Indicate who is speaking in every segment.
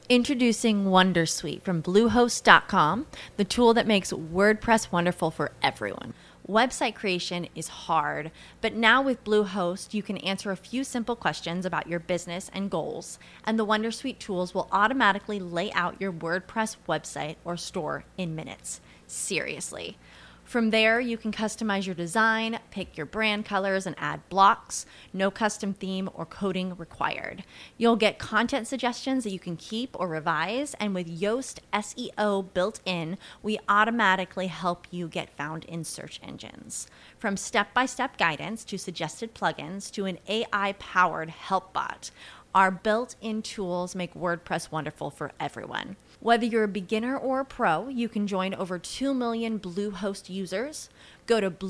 Speaker 1: Introducing Wondersuite from Bluehost.com, the tool that makes WordPress wonderful for everyone. Website creation is hard, but now with Bluehost, you can answer a few simple questions about your business and goals, and the Wondersuite tools will automatically lay out your WordPress website or store in minutes. Seriously. From there, you can customize your design, pick your brand colors, and add blocks. No custom theme or coding required. You'll get content suggestions that you can keep or revise, and with Yoast SEO built in, we automatically help you get found in search engines. From step-by-step guidance to suggested plugins to an AI-powered help bot, our built-in tools make WordPress wonderful for everyone. Whether you're a beginner or a pro, you can join over 2 million Bluehost users. Go to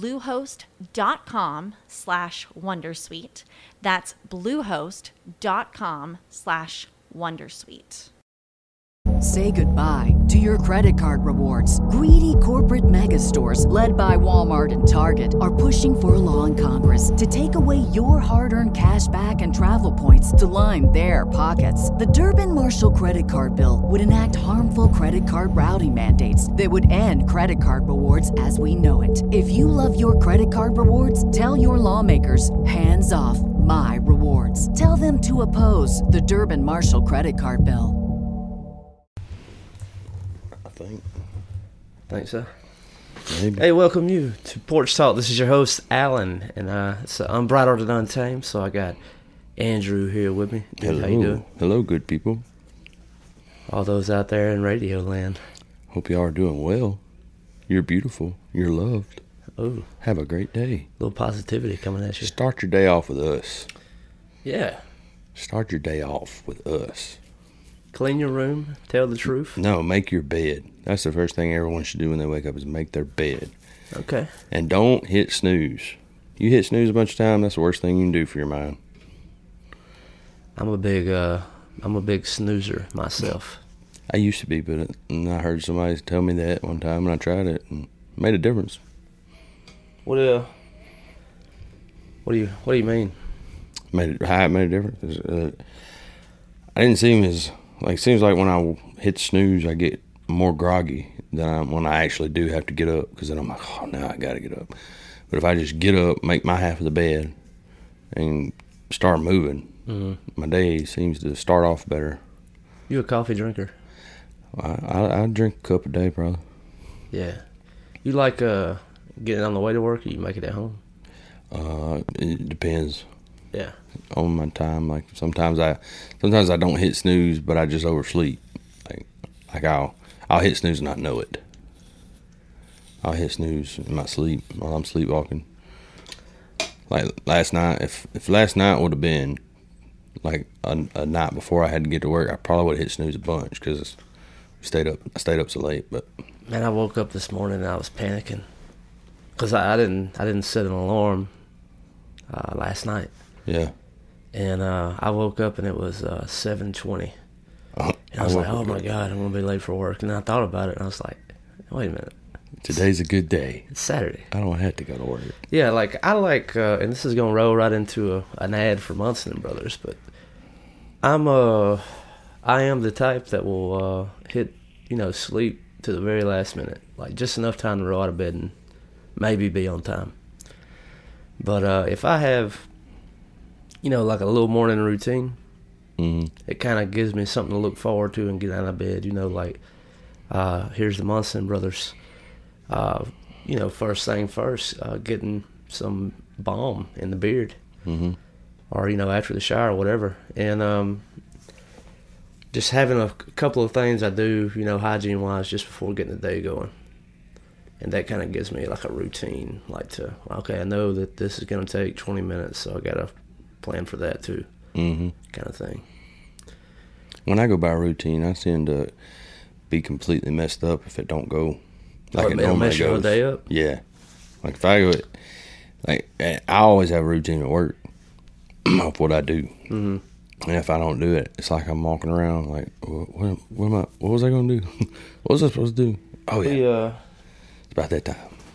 Speaker 1: bluehost.com/wondersuite. That's bluehost.com/wondersuite.
Speaker 2: Say goodbye to your credit card rewards. Greedy corporate mega stores, led by Walmart and Target, are pushing for a law in Congress to take away your hard-earned cash back and travel points to line their pockets. The Durbin-Marshall credit card bill would enact harmful credit card routing mandates that would end credit card rewards as we know it. If you love your credit card rewards, tell your lawmakers, hands off my rewards. Tell them to oppose the Durbin-Marshall credit card bill.
Speaker 3: Think so.
Speaker 4: Maybe.
Speaker 3: Hey, welcome you to Porch Talk. This is your host, Alan, and it's Unbridled and Untamed, so I got Andrew here with me.
Speaker 4: Hello.
Speaker 3: How you doing?
Speaker 4: Hello, good people.
Speaker 3: All those out there in radio land.
Speaker 4: Hope you are doing well. You're beautiful. You're loved.
Speaker 3: Oh,
Speaker 4: Have a great day.
Speaker 3: a little positivity coming at you.
Speaker 4: Start your day off with us.
Speaker 3: Yeah.
Speaker 4: Start your day off with us.
Speaker 3: Clean your room. Tell the truth.
Speaker 4: No, make your bed. That's the first thing everyone should do when they wake up is make their bed.
Speaker 3: Okay.
Speaker 4: And don't hit snooze. You hit snooze a bunch of times, that's the worst thing you can do for your mind.
Speaker 3: I'm a big snoozer myself.
Speaker 4: I used to be, but I heard somebody tell me that one time and I tried it and it made a difference.
Speaker 3: What do you mean?
Speaker 4: How it made a difference. I didn't seem as seems like when I hit snooze, I get more groggy than when I actually do have to get up, because then I'm like, oh, now I got to get up. But if I just get up, make my half of the bed, and start moving, my day seems to start off better.
Speaker 3: You a coffee drinker?
Speaker 4: I drink a cup a day, probably.
Speaker 3: Yeah. You like getting on the way to work, or you make it at home?
Speaker 4: It depends.
Speaker 3: Yeah.
Speaker 4: On my time, like sometimes I don't hit snooze, but I just oversleep. Like I'll hit snooze and not know it. I'll hit snooze in my sleep while I'm sleepwalking. Like last night, if last night would have been like a night before I had to get to work, I probably would have hit snooze a bunch because I stayed up so late. But
Speaker 3: man, I woke up this morning and I was panicking because I didn't set an alarm last night.
Speaker 4: Yeah.
Speaker 3: And I woke up and it was 7:20. And I was like, oh my God, I'm going to be late for work. And I thought about it and I was like, wait a minute.
Speaker 4: Today's a good day.
Speaker 3: It's Saturday.
Speaker 4: I don't have to go to work.
Speaker 3: Yeah, and this is going to roll right into an ad for Munson & Brothers, but I am the type that will hit, sleep to the very last minute. Like just enough time to roll out of bed and maybe be on time. But if I have, like a little morning routine, it kind of gives me something to look forward to and get out of bed. Here's the Munson Brothers. First thing first, getting some balm in the beard, or after the shower, or whatever, and just having a couple of things I do, hygiene wise, just before getting the day going. And that kind of gives me like a routine, I know that this is going to take 20 minutes, so I got to plan for that too, kind of thing.
Speaker 4: When I go by routine, I tend to be completely messed up if it don't go like it normally
Speaker 3: mess your
Speaker 4: goes.
Speaker 3: Day up?
Speaker 4: Yeah. Like if I go, I always have a routine at work of what I do. Mm-hmm. And if I don't do it, it's like I'm walking around like, what was I going to do? What was I supposed to do? Oh, yeah. It's about that time.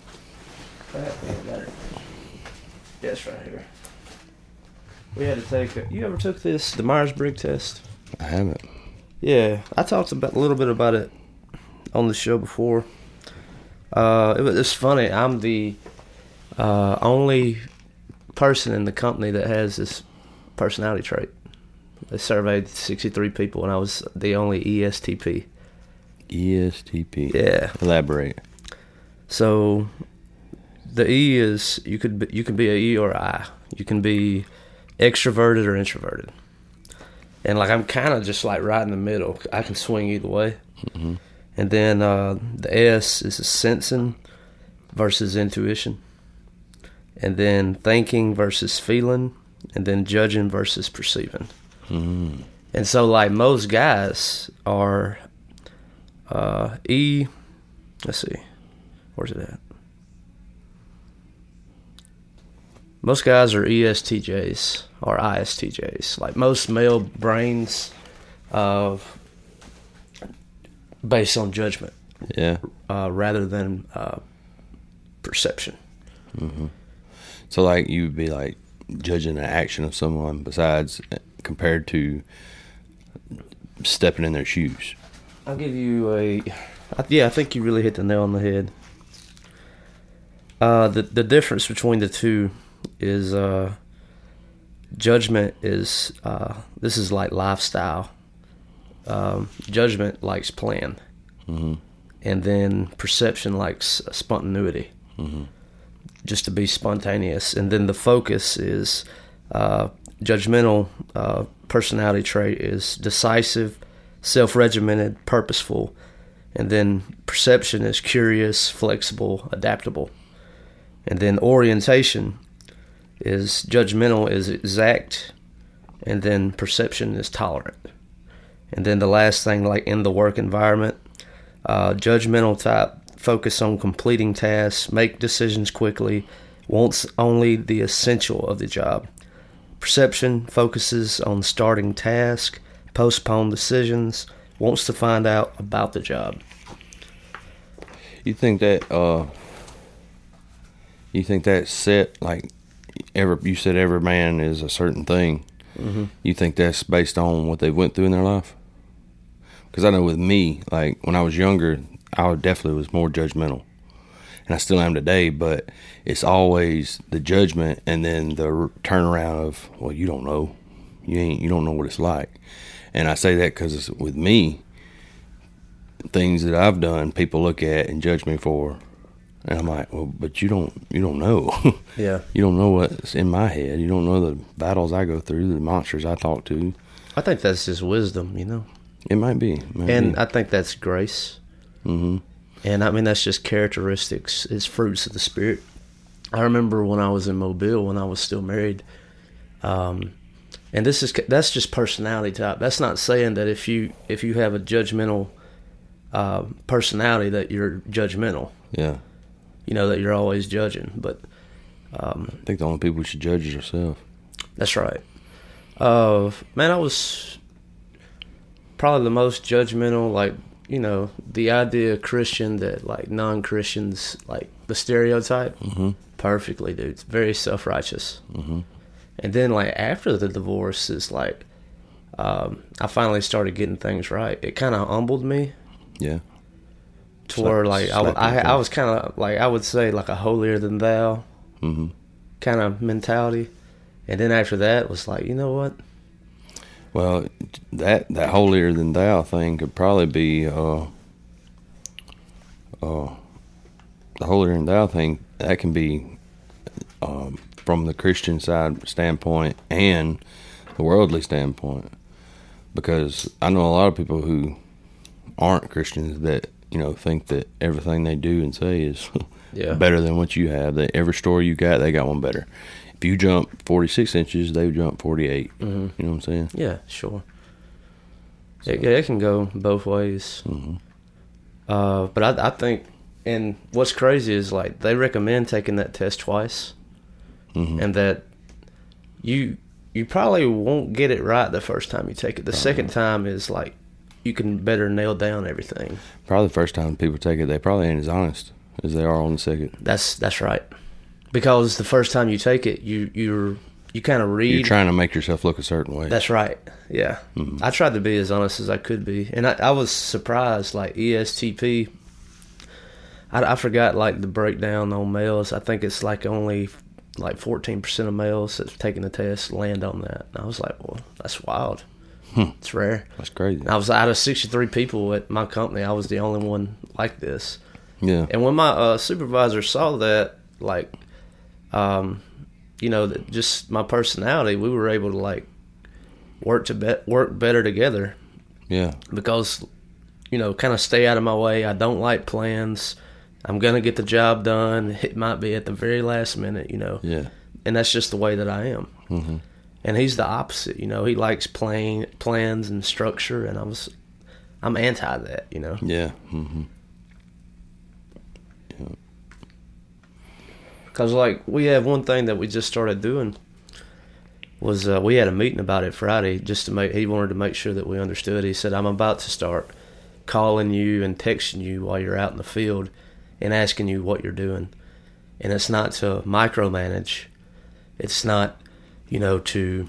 Speaker 3: Yeah, it's right here. We had to take you ever took the Myers-Briggs test?
Speaker 4: I haven't.
Speaker 3: Yeah, I talked about a little bit about it on the show before. It's funny. I'm the only person in the company that has this personality trait. They surveyed 63 people, and I was the only ESTP.
Speaker 4: ESTP.
Speaker 3: Yeah.
Speaker 4: Elaborate.
Speaker 3: So the E is you can be a E or a I. You can be extroverted or introverted. And like I'm kind of just like right in the middle. I can swing either way. Mm-hmm. And then the S is sensing versus intuition. And then thinking versus feeling. And then judging versus perceiving. Mm. And so like most guys are E. Let's see. Where's it at? Most guys are ESTJs or ISTJs. Like most male brains, based on judgment, rather than perception.
Speaker 4: Mm-hmm. So, like, you would be like judging the action of someone besides compared to stepping in their shoes.
Speaker 3: I'll give you I think you really hit the nail on the head. The difference between the two is judgment is this is like lifestyle. Judgment likes plan, mm-hmm. and then perception likes spontaneity, mm-hmm. just to be spontaneous. And then the focus is judgmental personality trait is decisive, self-regimented, purposeful, and then perception is curious, flexible, adaptable. And then orientation is judgmental is exact, and then perception is tolerant. And then the last thing, like in the work environment, judgmental type focus on completing tasks, make decisions quickly, wants only the essential of the job. Perception focuses on starting tasks, postpone decisions, wants to find out about the job.
Speaker 4: You think that set, like you said every man is a certain thing. Mm-hmm. You think that's based on what they went through in their life? Because I know with me, like when I was younger, I definitely was more judgmental, and I still am today. But it's always the judgment, and then the turnaround of, well, you don't know, you don't know what it's like. And I say that because with me, things that I've done, people look at and judge me for, and I'm like, well, but you don't know.
Speaker 3: Yeah.
Speaker 4: You don't know what's in my head. You don't know the battles I go through, the monsters I talk to.
Speaker 3: I think that's just wisdom, you know.
Speaker 4: It might be.
Speaker 3: I think that's grace. Mm-hmm. And I mean, that's just characteristics. It's fruits of the Spirit. I remember when I was in Mobile, when I was still married, and that's just personality type. That's not saying that if you have a judgmental personality that you're judgmental.
Speaker 4: Yeah.
Speaker 3: You know, that you're always judging. But
Speaker 4: I think the only people who should judge is yourself.
Speaker 3: That's right. Man, I was probably the most judgmental, like, you know, the idea of Christian that, like, non-Christians, like, the stereotype, mm-hmm. perfectly, dude. It's very self-righteous. Mm-hmm. And then, like, after the divorce, it's like, I finally started getting things right. It kind of humbled me.
Speaker 4: Yeah.
Speaker 3: To where, like, I was kind of, like, I would say, like, a holier-than-thou mm-hmm. kind of mentality. And then after that, it was like, you know what?
Speaker 4: Well, that holier-than-thou thing could probably be, the holier-than-thou thing, that can be from the Christian side standpoint and the worldly standpoint. Because I know a lot of people who aren't Christians that, you know, think that everything they do and say is better than what you have. That every story you got, they got one better. If you jump 46 inches, they jump 48. Mm-hmm. You know what I'm saying?
Speaker 3: Yeah, sure. So. It can go both ways. Mm-hmm. But I think, and what's crazy is, like, they recommend taking that test twice, mm-hmm. and that you probably won't get it right the first time you take it. The second time is, like, you can better nail down everything.
Speaker 4: Probably the first time people take it, they probably ain't as honest as they are on the second.
Speaker 3: That's right. Because the first time you take it, you're you kind of read.
Speaker 4: You're trying to make yourself look a certain way.
Speaker 3: That's right. Yeah. I tried to be as honest as I could be. And I was surprised, like ESTP, I forgot like the breakdown on males. I think it's like only like 14% of males that's taking the test land on that. And I was like, well, that's wild. It's rare.
Speaker 4: That's crazy.
Speaker 3: And I was out of 63 people at my company. I was the only one like this.
Speaker 4: Yeah.
Speaker 3: And when my supervisor saw that, like, you know, just my personality, we were able to like work better together.
Speaker 4: Yeah.
Speaker 3: Because, you know, kind of stay out of my way. I don't like plans. I'm gonna get the job done. It might be at the very last minute, you know.
Speaker 4: Yeah.
Speaker 3: And that's just the way that I am. Mm-hmm. And he's the opposite, you know. He likes plans and structure, and I'm anti that, you know.
Speaker 4: Yeah. Mm-hmm. Yeah.
Speaker 3: Because, like, we have one thing that we just started doing was we had a meeting about it Friday just to he wanted to make sure that we understood. He said, I'm about to start calling you and texting you while you're out in the field and asking you what you're doing. And it's not to micromanage. It's not, you know, to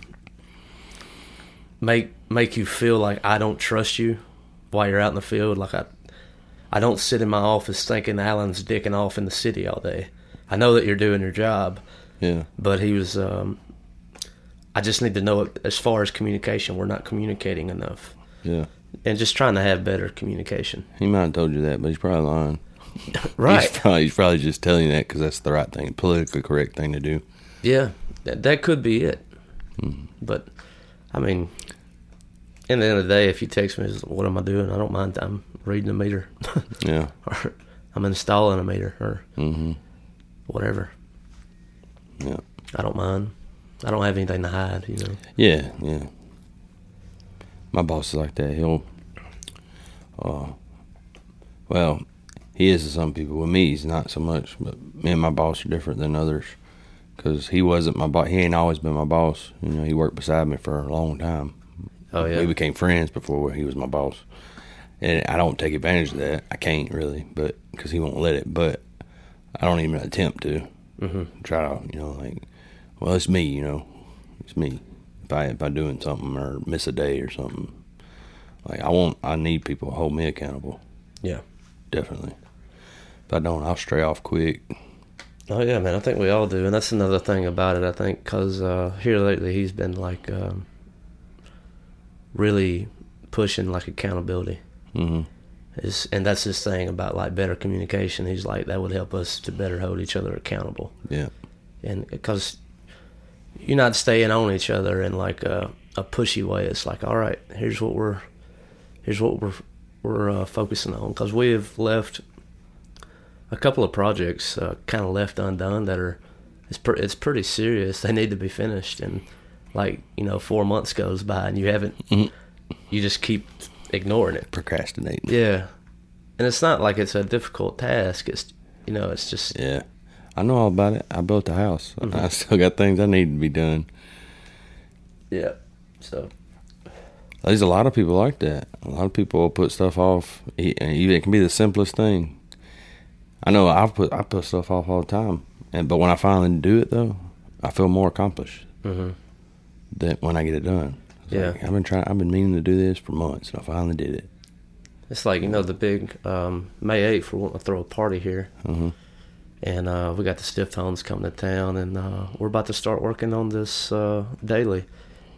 Speaker 3: make you feel like I don't trust you while you're out in the field. Like I don't sit in my office thinking Alan's dicking off in the city all day. I know that you're doing your job.
Speaker 4: Yeah.
Speaker 3: But he was, I just need to know as far as communication, we're not communicating enough.
Speaker 4: Yeah.
Speaker 3: And just trying to have better communication.
Speaker 4: He might have told you that, but he's probably lying.
Speaker 3: Right.
Speaker 4: He's probably just telling you that because that's the right thing, politically correct thing to do.
Speaker 3: Yeah, that could be it. But, I mean, in the end of the day, if you text me, what am I doing? I don't mind. I'm reading a meter.
Speaker 4: Yeah.
Speaker 3: Or I'm installing a meter or whatever.
Speaker 4: Yeah.
Speaker 3: I don't mind. I don't have anything to hide, you know.
Speaker 4: Yeah, yeah. My boss is like that. He'll, well, he is to some people. With me, he's not so much. But me and my boss are different than others because he wasn't my boss. He ain't always been my boss. You know, he worked beside me for a long time.
Speaker 3: Oh, yeah.
Speaker 4: We became friends before he was my boss. And I don't take advantage of that. I can't really, but because he won't let it. But I don't even attempt to try to, you know, like, well, it's me, you know. It's me. If I doing something or miss a day or something, like I need people to hold me accountable.
Speaker 3: Yeah.
Speaker 4: Definitely. If I don't, I'll stray off quick.
Speaker 3: Oh, yeah, man. I think we all do. And that's another thing about it, I think, because here lately he's been, like, really pushing, like, accountability. Mm-hmm. And that's his thing about, like, better communication. He's like, that would help us to better hold each other accountable.
Speaker 4: Yeah.
Speaker 3: And because you're not staying on each other in, like, a pushy way. It's like, all right, here's what we're focusing on. Because we have left a couple of projects kind of left undone that are it's pretty serious. They need to be finished, and like, you know, 4 months goes by and you haven't. You just keep ignoring it,
Speaker 4: Procrastinating.
Speaker 3: Yeah, and it's not like it's a difficult task. It's, you know, it's just,
Speaker 4: Yeah. I know all about it. I built a house. I still got things I need to be done.
Speaker 3: yeah. So
Speaker 4: There's a lot of people like that. A lot of people will put stuff off. It can be the simplest thing. I know I put stuff off all the time, but when I finally do it though, I feel more accomplished than when I get it done.
Speaker 3: Yeah.
Speaker 4: Like, I've been meaning to do this for months, and I finally did it.
Speaker 3: it's like, you know, the big May 8th, we're wanting to throw a party here. And we got the Stiff Tones coming to town, and we're about to start working on this daily.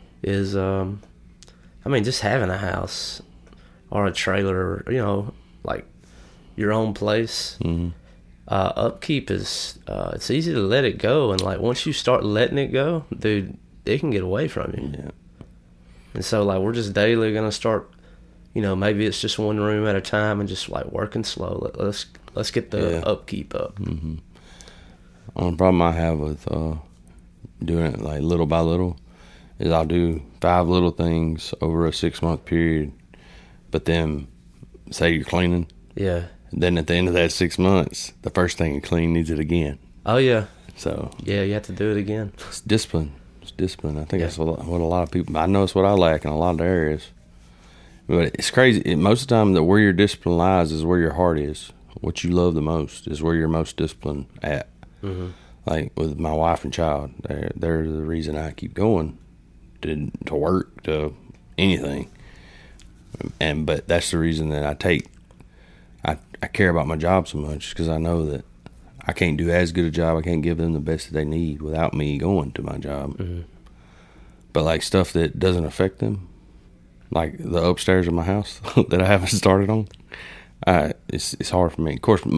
Speaker 3: Just having a house or a trailer, or, you know, like your own place. Upkeep is it's easy to let it go, and like once you start letting it go, dude, it can get away from you.
Speaker 4: Yeah.
Speaker 3: And so, like, we're just daily gonna start. You know, maybe it's just one room at a time and just like working slow. Let's get the upkeep up.
Speaker 4: Only problem I have with doing it like little by little is I'll do 5 little things over a 6-month period, but then say you're cleaning,
Speaker 3: Yeah.
Speaker 4: then at the end of that 6 months, the first thing you clean needs it again.
Speaker 3: Oh yeah.
Speaker 4: So
Speaker 3: Yeah, you have to do it again.
Speaker 4: it's discipline. It's discipline. I think that's what a lot of people. I know it's what I lack in a lot of areas. But it's crazy. Most of the time, that where your discipline lies is where your heart is. What you love the most is where you're most disciplined at. Like with my wife and child, they're the reason I keep going to work, to anything. But that's the reason that I care about my job so much, because I know that I can't do as good a job. I can't give them the best that they need without me going to my job. Mm-hmm. But like stuff that doesn't affect them, like the upstairs of my house that I haven't started on, it's hard for me. Of course,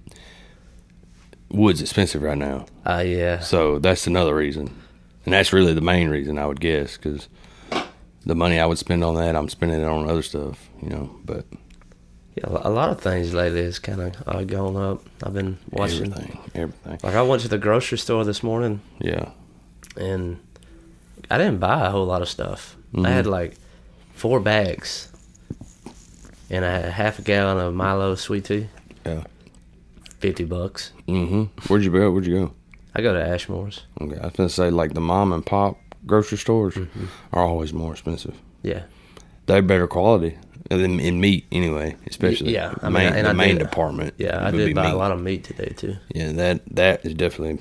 Speaker 4: wood's expensive right now.
Speaker 3: Yeah.
Speaker 4: So that's another reason. And that's really the main reason, I would guess, because the money I would spend on that, I'm spending it on other stuff, but...
Speaker 3: Yeah, a lot of things lately has kind of gone up. I've been watching...
Speaker 4: Everything.
Speaker 3: Like, I went to the grocery store this morning.
Speaker 4: Yeah.
Speaker 3: And I didn't buy a whole lot of stuff.
Speaker 4: Mm-hmm.
Speaker 3: I had, like, 4 bags. And I had half a gallon of Milo sweet tea.
Speaker 4: Yeah.
Speaker 3: $50.
Speaker 4: Mm-hmm. Where'd you go?
Speaker 3: I go to Ashmore's.
Speaker 4: Okay, I was going to say, like, the mom and pop grocery stores are always more expensive.
Speaker 3: Yeah.
Speaker 4: They're better quality. In meat, anyway, especially.
Speaker 3: Yeah.
Speaker 4: The main department.
Speaker 3: Yeah, I did buy a lot of meat today, too.
Speaker 4: Yeah, that is definitely...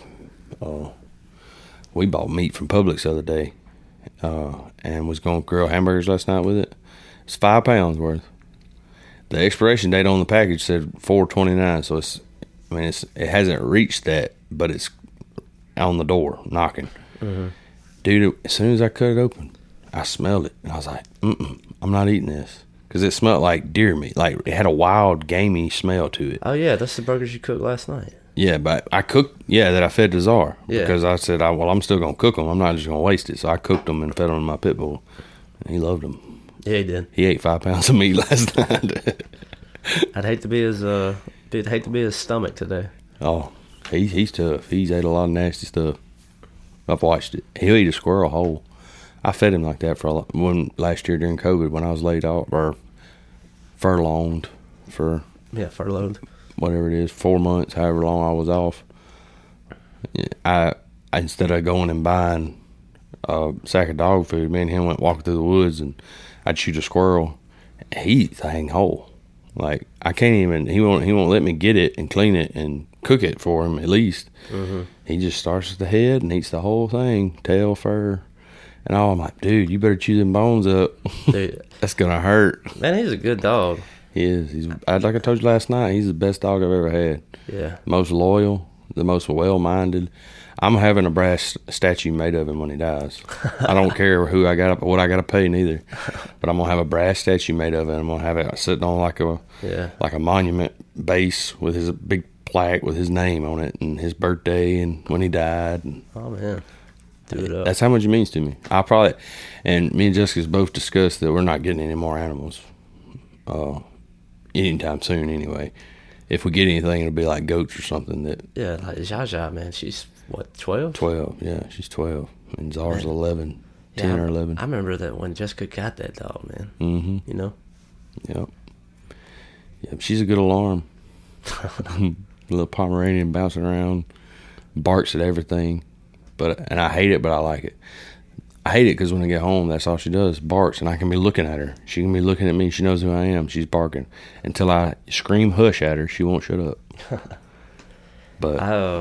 Speaker 4: we bought meat from Publix the other day and was going to grill hamburgers last night with it. It's 5 pounds worth. The expiration date on the package said 4/29, so it hasn't reached that, but it's on the door knocking. Mm-hmm. Dude, as soon as I cut it open, I smelled it, and I was like, I'm not eating this. Because it smelled like deer meat. Like, it had a wild, gamey smell to it.
Speaker 3: Oh, yeah, that's the burgers you cooked last night.
Speaker 4: Yeah, but I cooked, that I fed to Czar.
Speaker 3: Yeah.
Speaker 4: Because I said, I'm still going to cook them. I'm not just going to waste it. So I cooked them and fed them to my pit bull. And he loved them.
Speaker 3: Yeah, he did.
Speaker 4: He ate 5 pounds of meat last night.
Speaker 3: I'd hate to be his stomach today.
Speaker 4: Oh, he's tough. He's ate a lot of nasty stuff. I've watched it. He'll eat a squirrel whole. I fed him like that for last year during COVID when I was laid off or furloughed for
Speaker 3: furloughed,
Speaker 4: whatever it is, 4 months, however long I was off. I instead of going and buying a sack of dog food, me and him went walking through the woods and I'd shoot a squirrel. He eats the hang whole. Like I can't even. He won't let me get it and clean it and cook it for him at least. Mm-hmm. He just starts at the head and eats the whole thing, tail, fur. And I'm like, dude, you better chew them bones up. Dude, that's going to hurt.
Speaker 3: Man, he's a good dog.
Speaker 4: He is. Like I told you last night, he's the best dog I've ever had.
Speaker 3: Yeah.
Speaker 4: Most loyal, the most well-minded. I'm having a brass statue made of him when he dies. I don't care what I got to pay neither. But I'm going to have a brass statue made of him. I'm going to have it sitting on like a monument base with his big plaque with his name on it and his birthday and when he died.
Speaker 3: Oh, man. Up.
Speaker 4: That's how much it means to me. And me and Jessica's both discussed that we're not getting any more animals anytime soon anyway. If we get anything, it'll be like goats or something.
Speaker 3: Like Zsa, man, she's what, 12?
Speaker 4: 12, yeah, she's 12. And Czar's 11, 10 or 11.
Speaker 3: I remember that when Jessica got that dog, man.
Speaker 4: Mm-hmm. Yep. She's a good alarm. Little Pomeranian bouncing around, barks at everything. And I hate it, but I like it. I hate it because when I get home, that's all she does, barks, and I can be looking at her. She can be looking at me. She knows who I am. She's barking. Until I scream hush at her, she won't shut up. But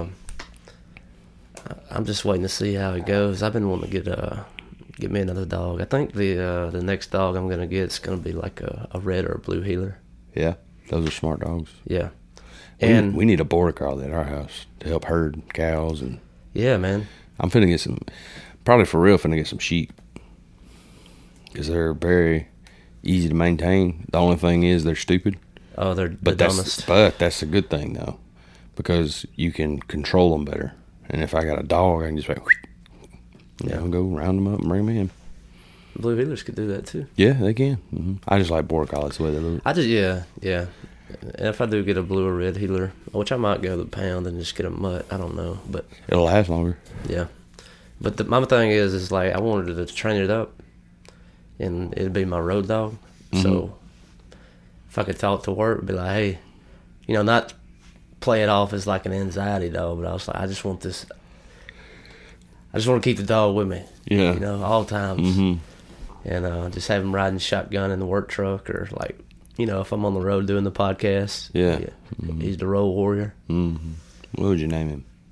Speaker 3: I'm just waiting to see how it goes. I've been wanting to get me another dog. I think the next dog I'm going to get is going to be like a red or a blue heeler.
Speaker 4: Yeah, those are smart dogs.
Speaker 3: Yeah.
Speaker 4: And we need a border collie at our house to help herd cows. And
Speaker 3: yeah, man.
Speaker 4: I'm finna get some sheep because they're very easy to maintain. The only thing is they're stupid.
Speaker 3: Oh, they're the dumbest.
Speaker 4: But that's a good thing though, because you can control them better. And if I got a dog, I can just go round them up and bring them in.
Speaker 3: Blue heelers could do that too.
Speaker 4: Yeah, they can. Mm-hmm. I just like border collies the way they look.
Speaker 3: Yeah. And if I do get a blue or red heeler, which I might go to the pound and just get a mutt, I don't know, but
Speaker 4: it'll last longer.
Speaker 3: Yeah, but my thing is like I wanted to train it up, and it'd be my road dog. Mm-hmm. So if I could talk to work, be like, hey, not play it off as like an anxiety dog, but I was like, I just want to keep the dog with me.
Speaker 4: Yeah,
Speaker 3: all times,
Speaker 4: mm-hmm.
Speaker 3: and just have him riding shotgun in the work truck or like. If I'm on the road doing the podcast,
Speaker 4: yeah. Mm-hmm.
Speaker 3: He's the road warrior.
Speaker 4: Mm-hmm. What would you name him?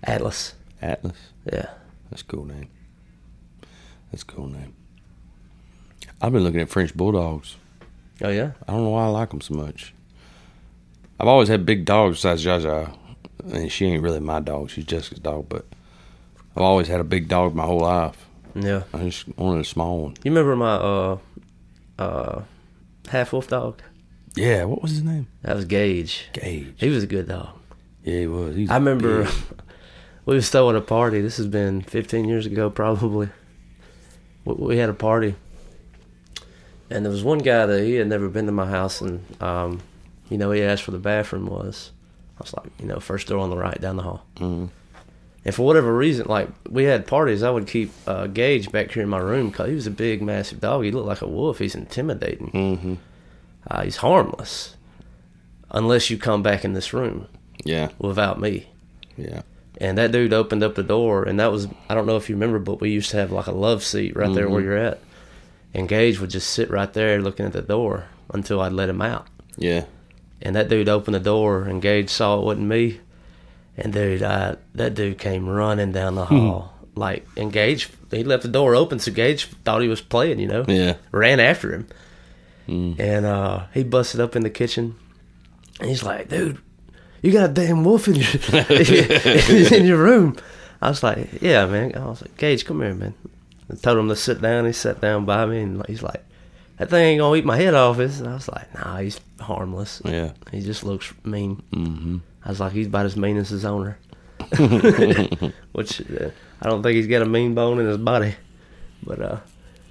Speaker 3: Atlas.
Speaker 4: Atlas.
Speaker 3: Yeah.
Speaker 4: That's a cool name. That's a cool name. I've been looking at French Bulldogs.
Speaker 3: Oh, yeah?
Speaker 4: I don't know why I like them so much. I've always had big dogs besides Jaja. And she ain't really my dog. She's Jessica's dog. But I've always had a big dog my whole life.
Speaker 3: Yeah.
Speaker 4: I just wanted a small one.
Speaker 3: You remember my half-wolf dog?
Speaker 4: Yeah, what was his name?
Speaker 3: That was Gage.
Speaker 4: Gage.
Speaker 3: He was a good dog.
Speaker 4: Yeah, he was. He's
Speaker 3: I remember
Speaker 4: big.
Speaker 3: we was throwing a party. This has been 15 years ago, probably. We had a party. And there was one guy that he had never been to my house, and, he asked where the bathroom was. I was like, first door on the right down the hall.
Speaker 4: Mm-hmm.
Speaker 3: And for whatever reason, like, we had parties, I would keep Gage back here in my room because he was a big, massive dog. He looked like a wolf. He's intimidating.
Speaker 4: Mm-hmm.
Speaker 3: He's harmless unless you come back in this room
Speaker 4: Yeah.
Speaker 3: without me.
Speaker 4: Yeah.
Speaker 3: And that dude opened up the door, and that was, I don't know if you remember, but we used to have like a love seat right there where you're at. And Gage would just sit right there looking at the door until I'd let him out.
Speaker 4: Yeah.
Speaker 3: And that dude opened the door, and Gage saw it wasn't me. And dude, that dude came running down the hall. And Gage, he left the door open, so Gage thought he was playing,
Speaker 4: Yeah.
Speaker 3: Ran after him. And he busted up in the kitchen. And he's like, dude, you got a damn wolf in your room. I was like, yeah, man. I was like, Gage, come here, man. I told him to sit down. He sat down by me, and he's like, that thing ain't gonna eat my head off. And I was like, nah, he's harmless.
Speaker 4: Yeah.
Speaker 3: He just looks mean.
Speaker 4: Mm-hmm.
Speaker 3: I was like, he's about as mean as his owner. Which I don't think he's got a mean bone in his body. But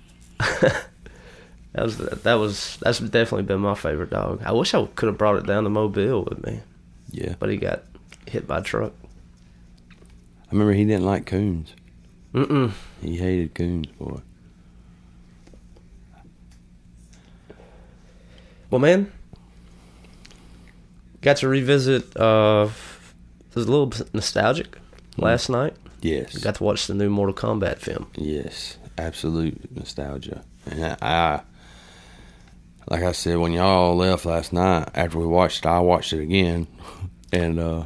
Speaker 3: that's definitely been my favorite dog. I wish I could have brought it down to Mobile with me.
Speaker 4: Yeah.
Speaker 3: But he got hit by a truck.
Speaker 4: I remember he didn't like coons.
Speaker 3: Mm-mm.
Speaker 4: He hated coons, boy.
Speaker 3: Well, man, got to revisit. It was a little bit nostalgic last night.
Speaker 4: Yes.
Speaker 3: Got to watch the new Mortal Kombat film.
Speaker 4: Yes. Absolute nostalgia. And I like I said, when y'all left last night, after we watched it, I watched it again. And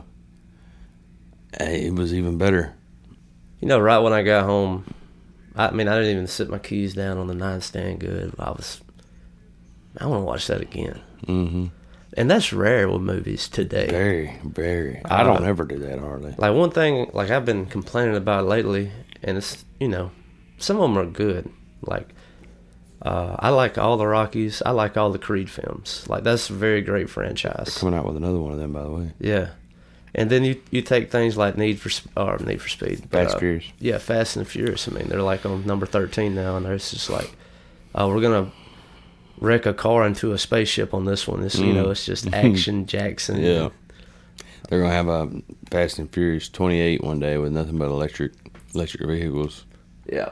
Speaker 4: it was even better.
Speaker 3: Right when I got home, I didn't even sit my keys down on the nightstand good. I want to watch that again.
Speaker 4: Mm-hmm.
Speaker 3: And that's rare with movies today.
Speaker 4: Very, very. I don't ever do that hardly.
Speaker 3: Like, one thing, like, I've been complaining about lately, and it's, some of them are good. Like, I like all the Rockies. I like all the Creed films. Like, that's a very great franchise.
Speaker 4: They're coming out with another one of them, by the way.
Speaker 3: Yeah. And then you take things like Need for Speed.
Speaker 4: Fast and Furious.
Speaker 3: Yeah, Fast and Furious. They're like on number 13 now, and it's just like, we're going to wreck a car into a spaceship on this one. This, it's just action Jackson.
Speaker 4: Yeah. They're going to have a Fast and Furious 28 one day with nothing but electric vehicles.
Speaker 3: Yeah.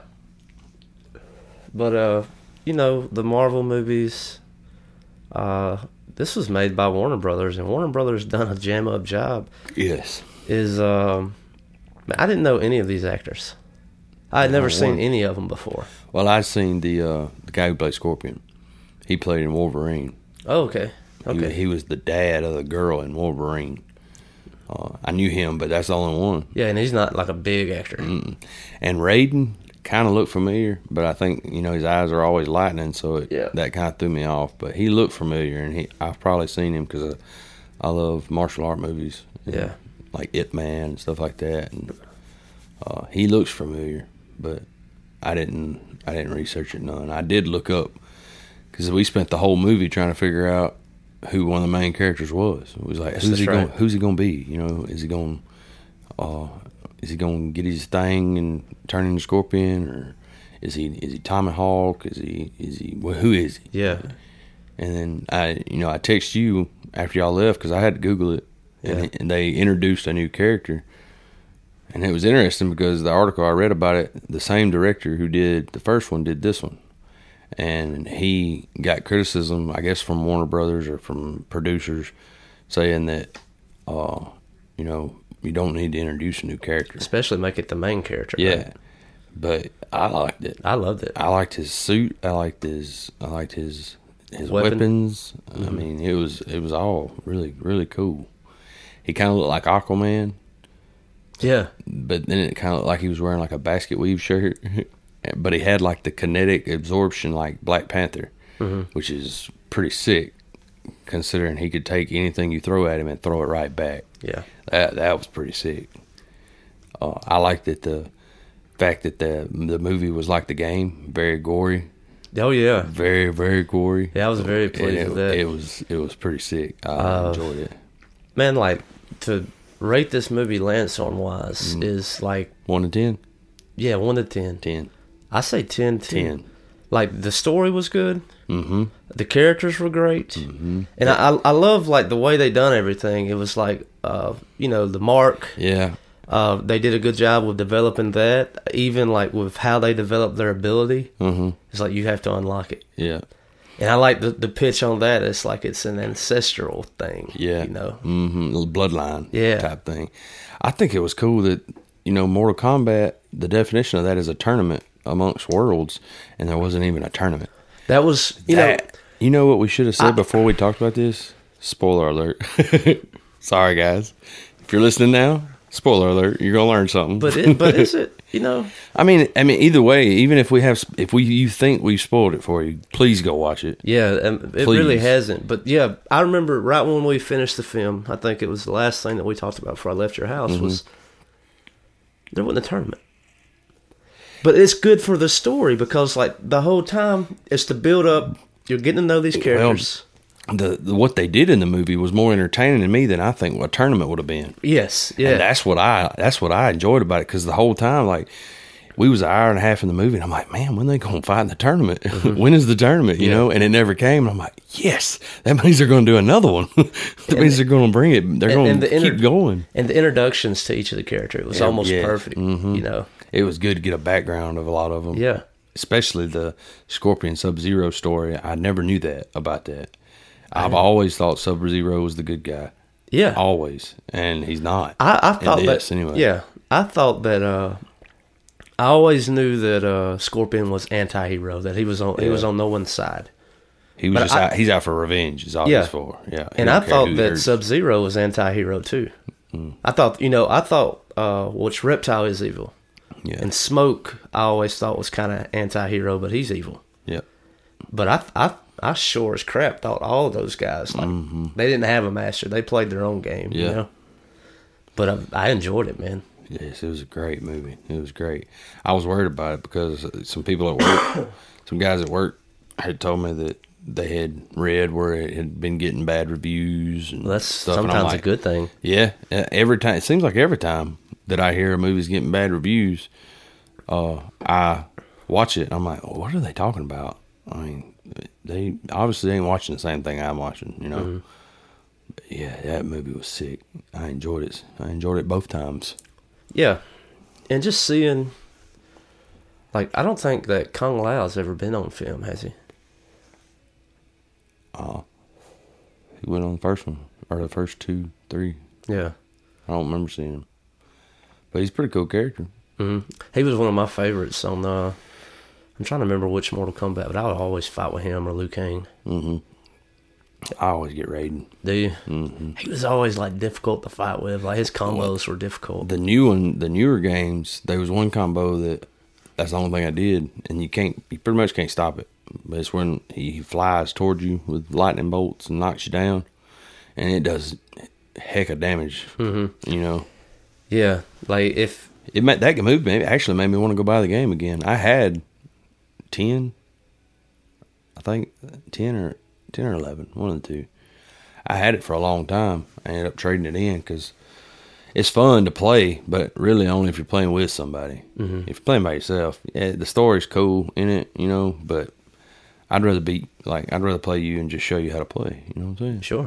Speaker 3: But, the Marvel movies, this was made by Warner Brothers, and Warner Brothers done a jam-up job.
Speaker 4: Yes.
Speaker 3: I didn't know any of these actors. I had never seen any of them before.
Speaker 4: Well, I'd seen the guy who played Scorpion. He played in Wolverine.
Speaker 3: Oh, okay. Okay.
Speaker 4: He was the dad of the girl in Wolverine. I knew him, but that's the only one.
Speaker 3: Yeah, and he's not like a big actor.
Speaker 4: Mm-mm. And Raiden kind of looked familiar, but I think, his eyes are always lightning, so that kind of threw me off. But he looked familiar, and I've probably seen him because I love martial art movies.
Speaker 3: Yeah.
Speaker 4: Like Ip Man and stuff like that. And he looks familiar, but I didn't research it none. I did look up, because we spent the whole movie trying to figure out who one of the main characters was. It was like, who's he going to be? Is he going to get his thing and turn into Scorpion, or is he Tommy Hawk? Who is he?
Speaker 3: Yeah.
Speaker 4: And then I text you after y'all left because I had to Google it, and they introduced a new character, and it was interesting because the article I read about it, the same director who did the first one did this one. And he got criticism, I guess, from Warner Brothers or from producers, saying that, you don't need to introduce a new character,
Speaker 3: especially make it the main character.
Speaker 4: Yeah,
Speaker 3: right?
Speaker 4: But I liked it.
Speaker 3: I loved it.
Speaker 4: I liked his suit. I liked his weapons.
Speaker 3: Mm-hmm.
Speaker 4: It was all really, really cool. He kind of looked like Aquaman.
Speaker 3: Yeah.
Speaker 4: But then it kind of like he was wearing like a basket weave shirt, but he had like the kinetic absorption like Black Panther, which is pretty sick considering he could take anything you throw at him and throw it right back.
Speaker 3: Yeah.
Speaker 4: That was pretty sick. I liked it, the fact that the movie was like the game, very gory.
Speaker 3: Oh yeah.
Speaker 4: Very, very gory.
Speaker 3: Yeah, I was very pleased with that.
Speaker 4: It was pretty sick. I enjoyed it.
Speaker 3: Man, like, to rate this movie Landstorm wise is like
Speaker 4: 1 to 10?
Speaker 3: Yeah, 1 to 10.
Speaker 4: 10.
Speaker 3: I say 10 too.
Speaker 4: 10.
Speaker 3: Like, the story was good.
Speaker 4: Mm-hmm.
Speaker 3: The characters were great.
Speaker 4: Mm-hmm.
Speaker 3: And I love, like, the way they done everything. It was like, the mark.
Speaker 4: Yeah.
Speaker 3: They did a good job with developing that. Even, like, with how they developed their ability.
Speaker 4: Mm-hmm.
Speaker 3: It's like, you have to unlock it.
Speaker 4: Yeah.
Speaker 3: And I like the pitch on that. It's like it's an ancestral thing.
Speaker 4: Yeah.
Speaker 3: You know?
Speaker 4: Mm-hmm. Bloodline
Speaker 3: Yeah.
Speaker 4: type thing. I think it was cool that, Mortal Kombat, the definition of that is a tournament amongst worlds, and there wasn't even a tournament.
Speaker 3: That was,
Speaker 4: You know what we should have said before we talked about this? Spoiler alert. Sorry, guys. If you're listening now, spoiler alert. You're gonna learn something.
Speaker 3: But is it?
Speaker 4: I mean, either way, even if you think we've spoiled it for you, please go watch it.
Speaker 3: Yeah, it really hasn't. But yeah, I remember right when we finished the film, I think it was the last thing that we talked about before I left your house was there wasn't a tournament. But it's good for the story because, like, the whole time it's the build up. You're getting to know these characters.
Speaker 4: Well, the what they did in the movie was more entertaining to me than I think a tournament would have been.
Speaker 3: Yes, yeah.
Speaker 4: And that's what I enjoyed about it, because the whole time, like, we was an hour and a half in the movie, and I'm like, man, when are they going to fight in the tournament? When is the tournament? You know, and it never came. And I'm like, yes, that means they're going to do another one. That means they're going to bring it. They're going to keep going.
Speaker 3: And the introductions to each of the characters was almost perfect.
Speaker 4: Mm-hmm. It was good to get a background of a lot of them.
Speaker 3: Yeah.
Speaker 4: Especially the Scorpion Sub-Zero story. I never knew that about that. I've always thought Sub-Zero was the good guy.
Speaker 3: Yeah.
Speaker 4: Always. And he's not.
Speaker 3: I thought that,
Speaker 4: anyway.
Speaker 3: Yeah. I thought that, I always knew that Scorpion was anti-hero, that he was on no one's side.
Speaker 4: He was he's out for revenge, is all he's for. Yeah.
Speaker 3: And I thought that Sub-Zero was anti-hero too. I thought, which Reptile is evil.
Speaker 4: Yeah.
Speaker 3: And Smoke, I always thought was kind of anti-hero, but he's evil.
Speaker 4: Yeah.
Speaker 3: But I sure as crap thought all of those guys, like, they didn't have a master. They played their own game, you know? But I enjoyed it, man.
Speaker 4: Yes, it was a great movie. It was great. I was worried about it because some people at work, some guys at work had told me that they had read where it had been getting bad reviews and
Speaker 3: that's
Speaker 4: stuff.
Speaker 3: Sometimes
Speaker 4: like,
Speaker 3: a good thing.
Speaker 4: Yeah. Every time, it seems like every time that I hear a movie's getting bad reviews, I watch it and I'm like, well, what are they talking about? I mean, they obviously ain't watching the same thing I'm watching, you know? But yeah, that movie was sick. I enjoyed it. I enjoyed it both times.
Speaker 3: Yeah. And just seeing, like, I don't think that Kung Lao's ever been on film, has he?
Speaker 4: He went on the first one, or the first 2, 3.
Speaker 3: Yeah.
Speaker 4: I don't remember seeing him. But he's a pretty cool character.
Speaker 3: Mm-hmm. He was one of my favorites on, I'm trying to remember which Mortal Kombat, but I would always fight with him or Liu Kang.
Speaker 4: Mm-hmm. I always get Raiden.
Speaker 3: Do you?
Speaker 4: Mm-hmm.
Speaker 3: He was always, like, difficult to fight with. Like, his combos were difficult.
Speaker 4: The newer games, there was one combo that's the only thing I did, and you pretty much can't stop it. But it's when he flies towards you with lightning bolts and knocks you down, and it does heck of damage. Mm-hmm. You know.
Speaker 3: Yeah, like
Speaker 4: that move actually made me want to go buy the game again. I had 10, I think 10 or 11, one of the two. I had it for a long time. I ended up trading it in because it's fun to play, but really only if you're playing with somebody. Mm-hmm. If you're playing by yourself, the story's cool in it, you know, but I'd rather play you and just show you how to play. You know what I'm saying?
Speaker 3: Sure.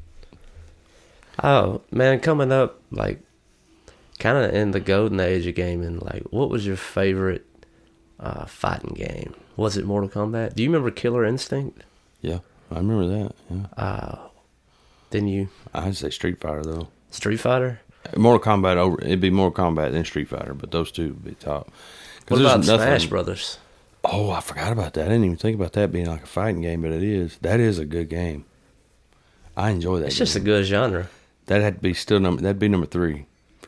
Speaker 3: Oh, man, coming up, like, kind of in the golden age of gaming, like, what was your favorite fighting game? Was it Mortal Kombat? Do you remember Killer Instinct?
Speaker 4: Yeah, I remember that. Yeah.
Speaker 3: Didn't you?
Speaker 4: I'd say Street Fighter, though.
Speaker 3: Street Fighter?
Speaker 4: Mortal Kombat, it'd be Mortal Kombat then Street Fighter, but those two would be top.
Speaker 3: What about Smash Brothers?
Speaker 4: Oh, I forgot about that. I didn't even think about that being like a fighting game, but it is. That is a good game. I enjoy that.
Speaker 3: It's just a good genre.
Speaker 4: That'd be number 3 for me.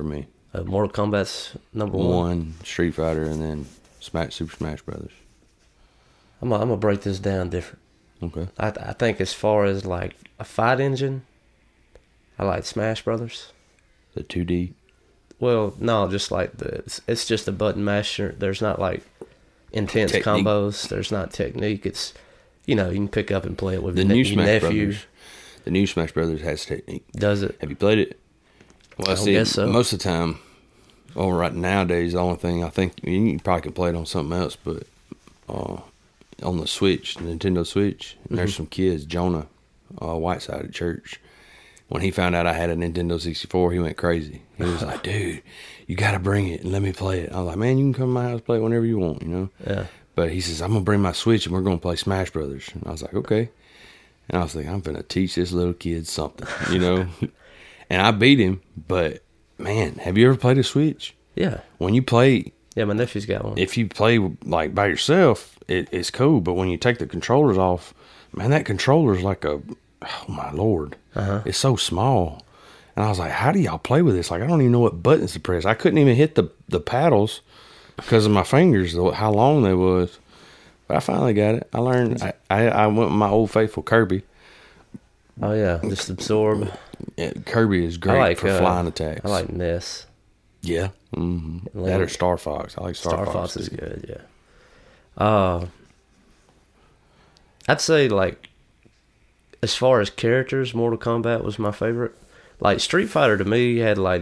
Speaker 3: Mortal Kombat's number one.
Speaker 4: One, Street Fighter, and then Super Smash Brothers.
Speaker 3: I'm gonna break this down different.
Speaker 4: Okay.
Speaker 3: I think as far as like a fight engine, I like Smash Brothers.
Speaker 4: The 2D.
Speaker 3: Well, no, just like it's just a button masher. There's not like intense
Speaker 4: Technique.
Speaker 3: combos. There's not technique. It's, you can pick up and play it with
Speaker 4: The
Speaker 3: your
Speaker 4: new
Speaker 3: your
Speaker 4: Smash
Speaker 3: nephew.
Speaker 4: Brothers. The new Smash Brothers has technique.
Speaker 3: Does it?
Speaker 4: Have you played it? Well,
Speaker 3: I guess so.
Speaker 4: Most of the time, right nowadays, the only thing I think you probably can play it on something else, but on the Switch, Nintendo Switch, and there's some kids, Jonah Whiteside at church. When he found out I had a Nintendo 64, he went crazy. He was like, "Dude, you got to bring it and let me play it." I was like, "Man, you can come to my house, play it whenever you want,
Speaker 3: Yeah.
Speaker 4: But he says, "I'm gonna bring my Switch and we're gonna play Smash Brothers." And I was like, "Okay." And I was thinking, I'm gonna teach this little kid something, And I beat him, but man, have you ever played a Switch?
Speaker 3: Yeah.
Speaker 4: When you play,
Speaker 3: Yeah, my nephew's got one.
Speaker 4: if you play like by yourself, it's cool. But when you take the controllers off, man, that controller's like oh my Lord, it's so small. And I was like, how do y'all play with this? Like, I don't even know what buttons to press. I couldn't even hit the paddles because of my fingers, how long they was. But I finally got it. I learned. I went with my old faithful Kirby.
Speaker 3: Oh yeah, just absorb.
Speaker 4: Yeah, Kirby is great for flying attacks.
Speaker 3: I like Ness.
Speaker 4: Yeah. Mm-hmm. That or Star Fox. I like Star Fox
Speaker 3: is good. Yeah. I'd say like, as far as characters, Mortal Kombat was my favorite. Like Street Fighter to me had like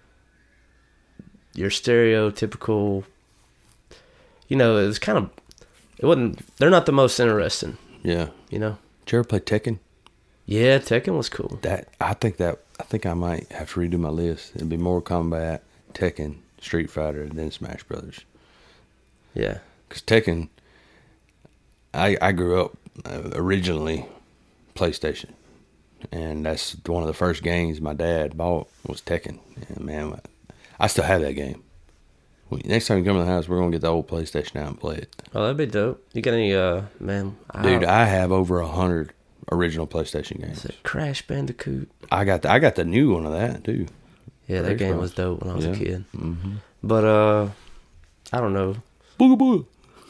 Speaker 3: your stereotypical. It was kind of. It wasn't. They're not the most interesting.
Speaker 4: Yeah.
Speaker 3: Did
Speaker 4: you ever play Tekken?
Speaker 3: Yeah, Tekken was cool.
Speaker 4: I think I might have to redo my list. It'd be Mortal Kombat, Tekken, Street Fighter, and then Smash Brothers.
Speaker 3: Yeah.
Speaker 4: Because Tekken, I grew up originally PlayStation. And that's one of the first games my dad bought was Tekken. And man, I still have that game. Next time you come to the house, we're going to get the old PlayStation out and play it.
Speaker 3: Oh, that'd be dope. You got any, man?
Speaker 4: Dude, I have over 100 original PlayStation games.
Speaker 3: Is it Crash Bandicoot?
Speaker 4: I got the new one of that, too.
Speaker 3: Yeah, that game was dope when I was a kid.
Speaker 4: Mm-hmm.
Speaker 3: But, I don't know.
Speaker 4: Booga.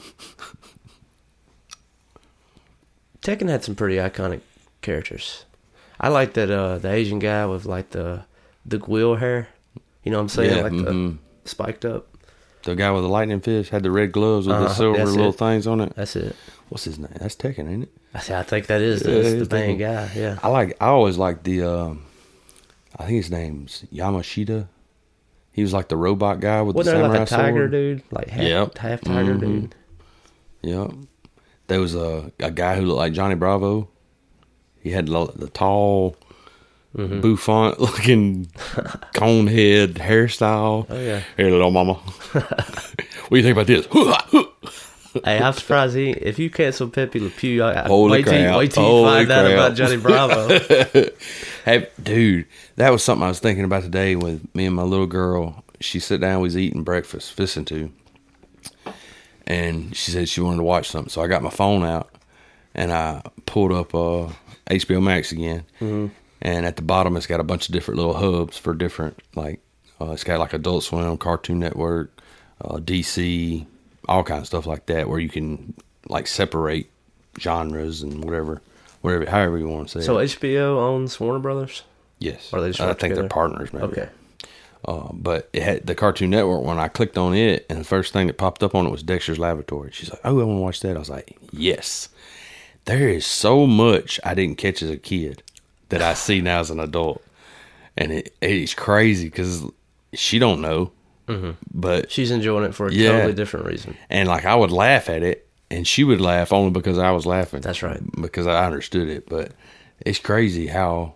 Speaker 3: Tekken had some pretty iconic characters. I like that, the Asian guy with, like, the wheel hair. You know what I'm saying?
Speaker 4: Yeah,
Speaker 3: like the spiked up.
Speaker 4: The guy with the lightning fist had the red gloves with the silver little things on it.
Speaker 3: That's it.
Speaker 4: What's his name? That's Tekken, ain't it?
Speaker 3: I think that is the main guy. Yeah.
Speaker 4: I always liked the. I think his name's Yamashita. He was like the robot guy with
Speaker 3: Wasn't
Speaker 4: the
Speaker 3: there
Speaker 4: samurai
Speaker 3: like a tiger
Speaker 4: sword.
Speaker 3: dude? Like half tiger dude.
Speaker 4: Yep. There was a guy who looked like Johnny Bravo. He had the tall, bouffant looking cone head hairstyle.
Speaker 3: Oh yeah.
Speaker 4: Hey, little mama. What do you think about this?
Speaker 3: Hey, I'm surprised if you cancel Pepe Le Pew,
Speaker 4: Holy crap.
Speaker 3: wait till you find out about Johnny Bravo.
Speaker 4: Hey, dude, that was something I was thinking about today with me and my little girl. She sat down, we was eating breakfast, fixing to, and she said she wanted to watch something. So I got my phone out, and I pulled up HBO Max again. Mm-hmm. And at the bottom, it's got a bunch of different little hubs for different, like, it's got like Adult Swim, Cartoon Network, DC, all kinds of stuff like that, where you can like separate genres and whatever, however you want to say.
Speaker 3: So
Speaker 4: it.
Speaker 3: HBO owns Warner Brothers?
Speaker 4: Yes,
Speaker 3: Or they just
Speaker 4: I
Speaker 3: work
Speaker 4: think
Speaker 3: together?
Speaker 4: they're partners. Maybe.
Speaker 3: Okay.
Speaker 4: But it had the Cartoon Network one. I clicked on it, and the first thing that popped up on it was Dexter's Laboratory. She's like, "Oh, I want to watch that." I was like, "Yes." There is so much I didn't catch as a kid that I see now as an adult, and it's crazy because she don't know, but
Speaker 3: She's enjoying it for a totally different reason.
Speaker 4: and like I would laugh at it, and she would laugh only because I was laughing.
Speaker 3: That's right.
Speaker 4: Because I understood it. But it's crazy how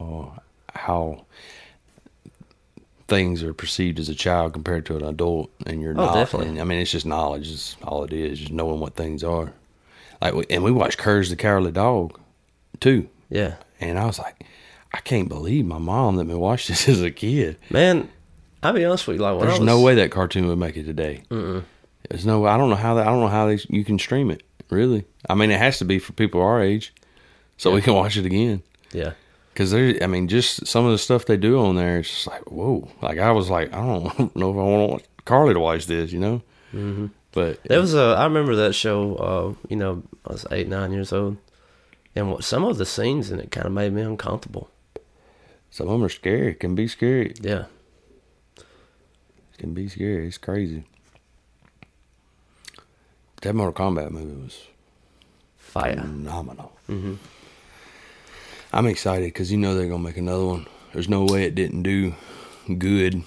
Speaker 4: things are perceived as a child compared to an adult, and you're not.
Speaker 3: Definitely.
Speaker 4: I mean, it's just knowledge. Is all it is. Just knowing what things are. And we watched Courage the Cowardly Dog, too.
Speaker 3: Yeah.
Speaker 4: And I was like, I can't believe my mom let me watch this as a kid.
Speaker 3: Man, I'll be honest with you. Like,
Speaker 4: There's no way that cartoon would make it today. There's no way. I don't know how you can stream it. Really, I mean, it has to be for people our age, so we can watch it again.
Speaker 3: Yeah.
Speaker 4: Because I mean, just some of the stuff they do on there, it's just like, whoa. Like, I was like, I don't know if I want Carly to watch this, you know? Mm-hmm. But
Speaker 3: there was I remember that show, you know, I was 8, 9 years old. And some of the scenes in it kind of made me uncomfortable.
Speaker 4: Some of them are scary. It can be scary.
Speaker 3: Yeah.
Speaker 4: It can be scary. It's crazy. That Mortal Kombat movie was
Speaker 3: Fire.
Speaker 4: Phenomenal.
Speaker 3: Mm-hmm.
Speaker 4: I'm excited because you know they're going to make another one. There's no way it didn't do good.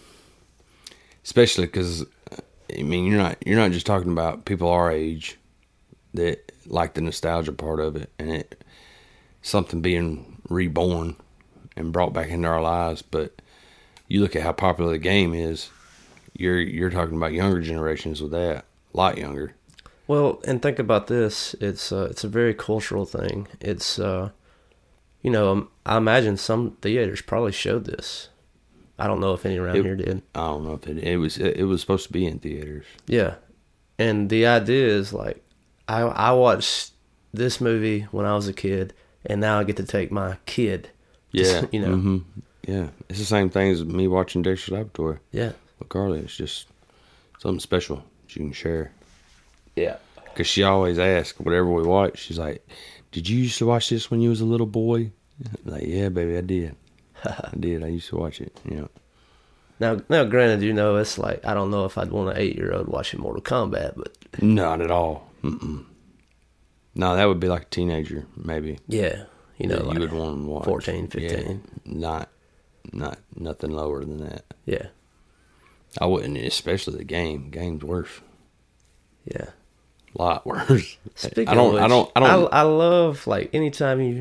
Speaker 4: Especially because, I mean, you're not just talking about people our age that like the nostalgia part of it and it something being reborn and brought back into our lives. But you look at how popular the game is. You're talking about younger generations with that, a lot younger.
Speaker 3: Well, and think about this. It's a very cultural thing. It's you know, I imagine some theaters probably showed this. I don't know if any around here did.
Speaker 4: I don't know if it was supposed to be in theaters.
Speaker 3: Yeah, and the idea is like, I watched this movie when I was a kid, and now I get to take my kid.
Speaker 4: Yeah,
Speaker 3: you know.
Speaker 4: Mm-hmm. Yeah, it's the same thing as me watching Dexter's Laboratory.
Speaker 3: Yeah,
Speaker 4: with Carly, it's just something special that you can share.
Speaker 3: Yeah,
Speaker 4: because she always asks whatever we watch. She's like, "Did you used to watch this when you was a little boy?" I'm like, yeah, baby, I did. I did. I used to watch it. You know.
Speaker 3: Now, granted, you know, it's like I don't know if I'd want an 8-year-old watching Mortal Kombat, but
Speaker 4: not at all. Mm-mm. No, that would be like a teenager, maybe.
Speaker 3: Yeah, you know, like
Speaker 4: you would want to watch
Speaker 3: 14, 15.
Speaker 4: Yeah, not nothing lower than that.
Speaker 3: Yeah,
Speaker 4: I wouldn't, especially the game. Game's worse.
Speaker 3: Yeah,
Speaker 4: a lot worse.
Speaker 3: Speaking of which, I love like anytime you.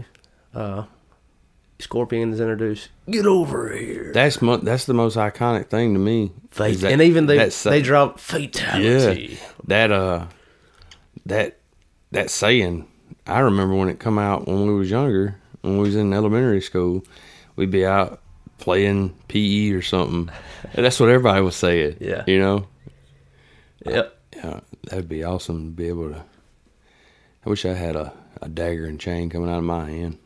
Speaker 3: Scorpion is introduced. Get over here.
Speaker 4: That's the most iconic thing to me.
Speaker 3: And even they drop fatality.
Speaker 4: Yeah, that saying. I remember when it come out when we was younger, when we was in elementary school, we'd be out playing PE or something, and that's what everybody was saying.
Speaker 3: Yeah,
Speaker 4: you know.
Speaker 3: Yep.
Speaker 4: Yeah, that'd be awesome to be able to. I wish I had a dagger and chain coming out of my hand.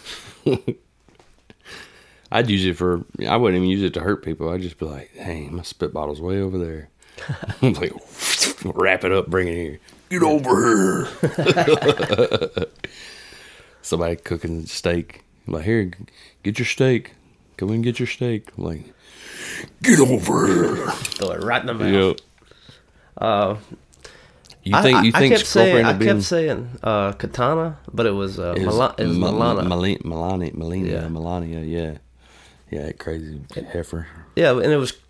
Speaker 4: I'd use it I wouldn't even use it to hurt people. I'd just be like, hey, my spit bottle's way over there. I'm like, wrap it up, bring it here. Get over here. Somebody cooking steak. I'm like, here, get your steak. Come in and get your steak. I'm like, get over here.
Speaker 3: Throw it right in the mouth.
Speaker 4: Yep. You think
Speaker 3: I
Speaker 4: Scorpion
Speaker 3: kept saying Katana, but it was Milana.
Speaker 4: Melania, yeah. Yeah, crazy heifer.
Speaker 3: Yeah, and it was...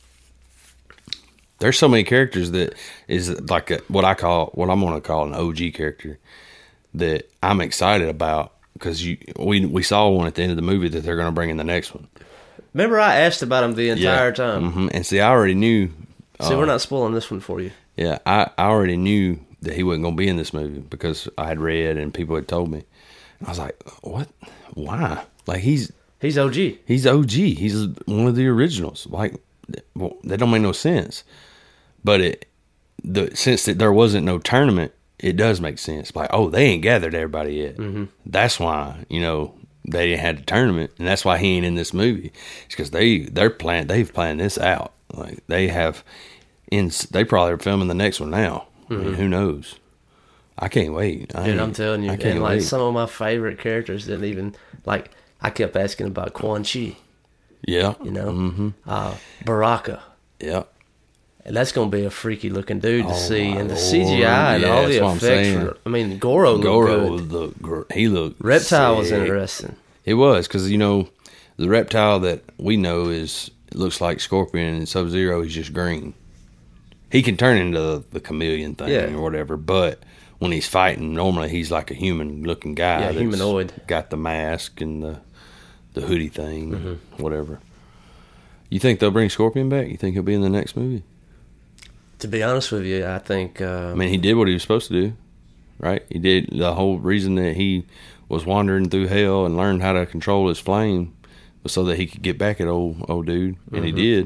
Speaker 4: There's so many characters that is like what I'm going to call an OG character that I'm excited about because we saw one at the end of the movie that they're going to bring in the next one.
Speaker 3: Remember I asked about him the entire time.
Speaker 4: Mm-hmm. And see, I already knew...
Speaker 3: See, we're not spoiling this one for you.
Speaker 4: Yeah, I already knew that he wasn't going to be in this movie because I had read and people had told me. I was like, what? Why? Like, he's
Speaker 3: OG.
Speaker 4: He's OG. He's one of the originals. Like, well, that don't make no sense. But since that there wasn't no tournament, it does make sense. Like, oh, they ain't gathered everybody yet. Mm-hmm. That's why, you know, they didn't have the tournament, and that's why he ain't in this movie. It's because they've planned this out. Like, they probably are filming the next one now. Mm-hmm. I mean, who knows? I can't wait.
Speaker 3: Dude, I'm telling you, and like some of my favorite characters didn't even like. I kept asking about Quan Chi.
Speaker 4: Yeah,
Speaker 3: you know,
Speaker 4: mm-hmm.
Speaker 3: Baraka.
Speaker 4: Yeah,
Speaker 3: and that's gonna be a freaky looking dude to see, and the CGI and all the effects. I mean, Goro looked good.
Speaker 4: He looked.
Speaker 3: Reptile
Speaker 4: sick.
Speaker 3: Was interesting.
Speaker 4: It was because you know the reptile that we know looks like Scorpion and Sub-Zero. He's just green. He can turn into the chameleon thing or whatever, but when he's fighting, normally he's like a human-looking guy.
Speaker 3: Yeah, humanoid.
Speaker 4: Got the mask and the hoodie thing, whatever. You think they'll bring Scorpion back? You think he'll be in the next movie?
Speaker 3: To be honest with you, I think...
Speaker 4: I mean, he did what he was supposed to do, right? He did the whole reason that he was wandering through hell and learned how to control his flame was so that he could get back at old dude, and he did.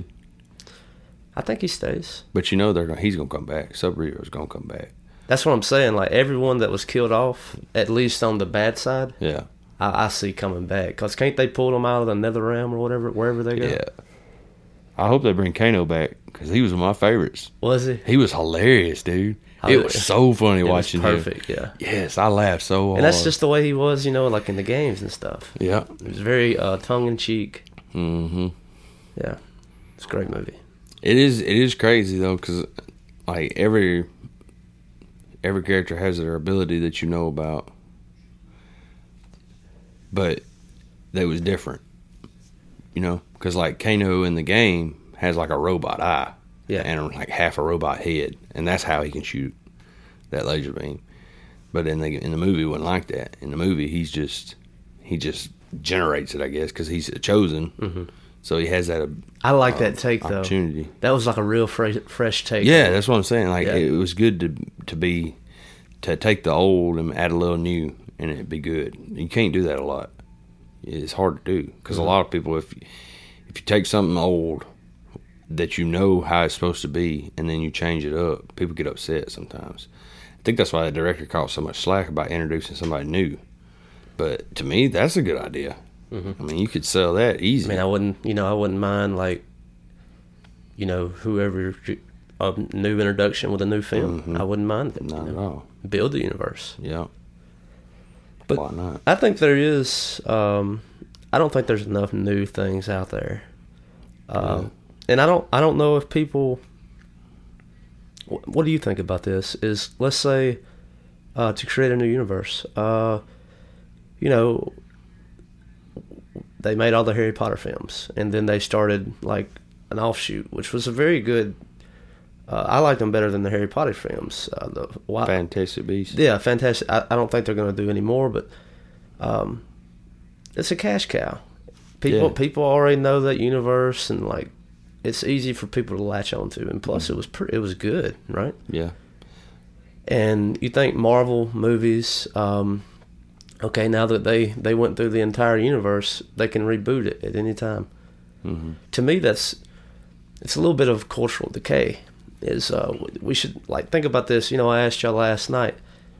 Speaker 3: I think he stays.
Speaker 4: But you know he's going to come back. Sub-Zero's going to come back.
Speaker 3: That's what I'm saying. Like, everyone that was killed off, at least on the bad side, I see coming back. Because can't they pull them out of the nether realm or whatever, wherever they go?
Speaker 4: Yeah. I hope they bring Kano back because he was one of my favorites.
Speaker 3: Was he?
Speaker 4: He was hilarious, dude. It was so funny watching him.
Speaker 3: Perfect, yeah.
Speaker 4: Yes, I laughed so hard.
Speaker 3: And that's just the way he was, you know, like in the games and stuff.
Speaker 4: Yeah.
Speaker 3: It was very tongue-in-cheek.
Speaker 4: Mm-hmm.
Speaker 3: Yeah. It's a great movie.
Speaker 4: It is crazy, though, because, like, every character has their ability that you know about. But they was different, you know? Because, like, Kano in the game has, like, a robot eye.
Speaker 3: Yeah.
Speaker 4: And, like, half a robot head. And that's how he can shoot that laser beam. But in the movie, it wasn't like that. In the movie, he just generates it, I guess, because he's a chosen.
Speaker 3: Mm-hmm.
Speaker 4: So he has that.
Speaker 3: I like that take
Speaker 4: opportunity.
Speaker 3: Though. That was like a real fresh take.
Speaker 4: Yeah, that's what I'm saying. Like
Speaker 3: yeah.
Speaker 4: It was good to take the old and add a little new, and it'd be good. You can't do that a lot. It's hard to do because a lot of people, if you take something old that you know how it's supposed to be, and then you change it up, people get upset sometimes. I think that's why the director caught so much slack about introducing somebody new. But to me, that's a good idea. Mm-hmm. I mean, you could sell that easy.
Speaker 3: I mean, I wouldn't mind, like, you know, whoever, a new introduction with a new film.
Speaker 4: Mm-hmm.
Speaker 3: I wouldn't mind it.
Speaker 4: Not at all.
Speaker 3: Build the universe.
Speaker 4: Yeah.
Speaker 3: But
Speaker 4: why not?
Speaker 3: I think there is, I don't think there's enough new things out there. And I don't know if people, what do you think about this? Is, let's say, to create a new universe, you know, they made all the Harry Potter films, and then they started like an offshoot, which was a very good. I liked them better than the Harry Potter films.
Speaker 4: Fantastic Beasts.
Speaker 3: Yeah, fantastic. I don't think they're going to do any more, but it's a cash cow. People already know that universe, and like it's easy for people to latch onto. And plus, it was good, right?
Speaker 4: Yeah.
Speaker 3: And you think Marvel movies. Okay, now that they went through the entire universe, they can reboot it at any time. Mm-hmm. To me, it's a little bit of cultural decay. We should like think about this. You know, I asked y'all last night,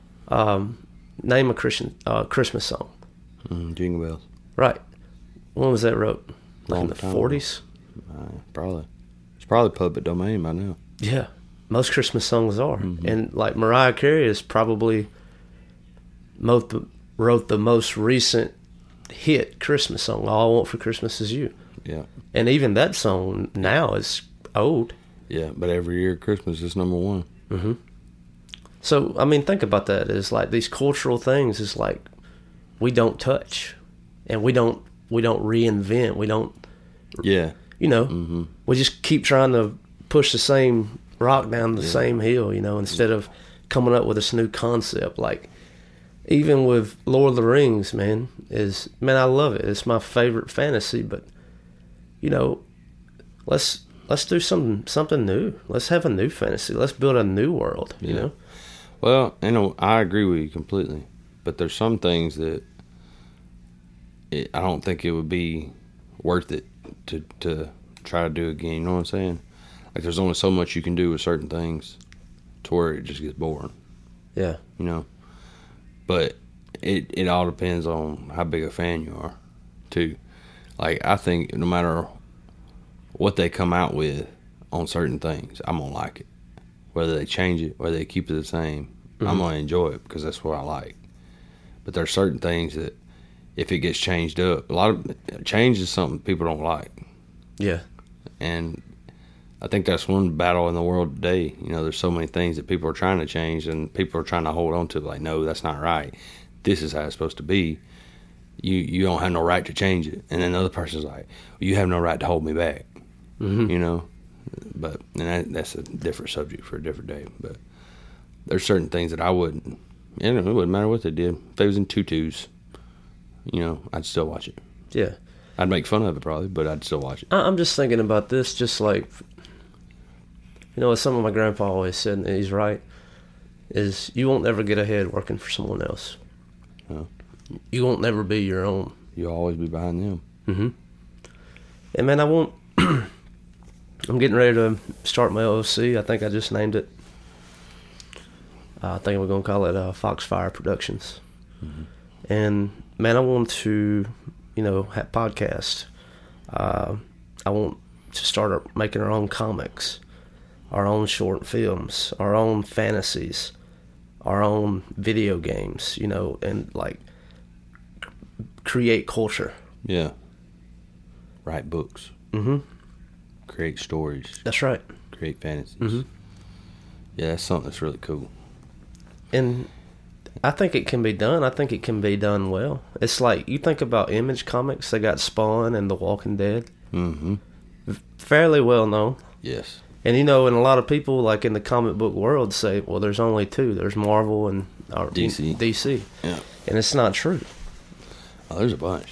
Speaker 3: name a Christmas song.
Speaker 4: Jingle Bells.
Speaker 3: Right. When was that wrote? Like in the 40s?
Speaker 4: Probably. It's probably public domain by now.
Speaker 3: Yeah, most Christmas songs are, and like Mariah Carey is probably wrote the most recent hit Christmas song, All I Want for Christmas Is You.
Speaker 4: Yeah.
Speaker 3: And even that song now is old.
Speaker 4: Yeah, but every year Christmas is number one.
Speaker 3: Mm-hmm. So, I mean, think about that. It's like these cultural things is like we don't touch. And we don't reinvent. We don't...
Speaker 4: Yeah.
Speaker 3: You know, we just keep trying to push the same rock down the same hill, you know, instead of coming up with this new concept. Like... Even with Lord of the Rings, man, I love it. It's my favorite fantasy, but you know, let's do something new. Let's have a new fantasy. Let's build a new world. You know.
Speaker 4: Well, I agree with you completely, but there's some things that I don't think it would be worth it to try to do again. You know what I'm saying? Like, there's only so much you can do with certain things, to where it just gets boring.
Speaker 3: Yeah.
Speaker 4: You know. But it all depends on how big a fan you are, too. Like, I think no matter what they come out with on certain things, I'm going to like it. Whether they change it, whether they keep it the same, I'm going to enjoy it because that's what I like. But there are certain things that, if it gets changed up, a lot of change is something people don't like.
Speaker 3: Yeah.
Speaker 4: And I think that's one battle in the world today. You know, there's so many things that people are trying to change, and people are trying to hold on to. Like, no, that's not right. This is how it's supposed to be. You don't have no right to change it. And then the other person's like, well, you have no right to hold me back. Mm-hmm. You know, but that's a different subject for a different day. But there's certain things that I wouldn't. You know, it wouldn't matter what they did. If they was in tutus, you know, I'd still watch it.
Speaker 3: Yeah.
Speaker 4: I'd make fun of it probably, but I'd still watch it.
Speaker 3: I'm just thinking about this, just like. You know, what something my grandpa always said, and he's right, is you won't ever get ahead working for someone else.
Speaker 4: No.
Speaker 3: You won't never be your own.
Speaker 4: You'll always be behind them.
Speaker 3: Mm-hmm. And man, I won't... I'm getting ready to start my LLC. I think I just named it. I think we're going to call it Foxfire Productions. Mm-hmm. And man, I want to, have podcasts. I want to start making our own comics, our own short films, our own fantasies, our own video games, and like create culture.
Speaker 4: Yeah. Write books.
Speaker 3: Mm-hmm.
Speaker 4: Create stories.
Speaker 3: That's right.
Speaker 4: Create fantasies.
Speaker 3: Mm-hmm.
Speaker 4: Yeah, that's something that's really cool.
Speaker 3: And I think it can be done. I think it can be done well. It's like, you think about Image Comics, they got Spawn and The Walking Dead.
Speaker 4: Mm-hmm.
Speaker 3: Fairly well known.
Speaker 4: Yes.
Speaker 3: And and a lot of people, like in the comic book world, say, well, there's only two. There's Marvel and DC.
Speaker 4: Yeah.
Speaker 3: And it's not true.
Speaker 4: Oh, there's a bunch.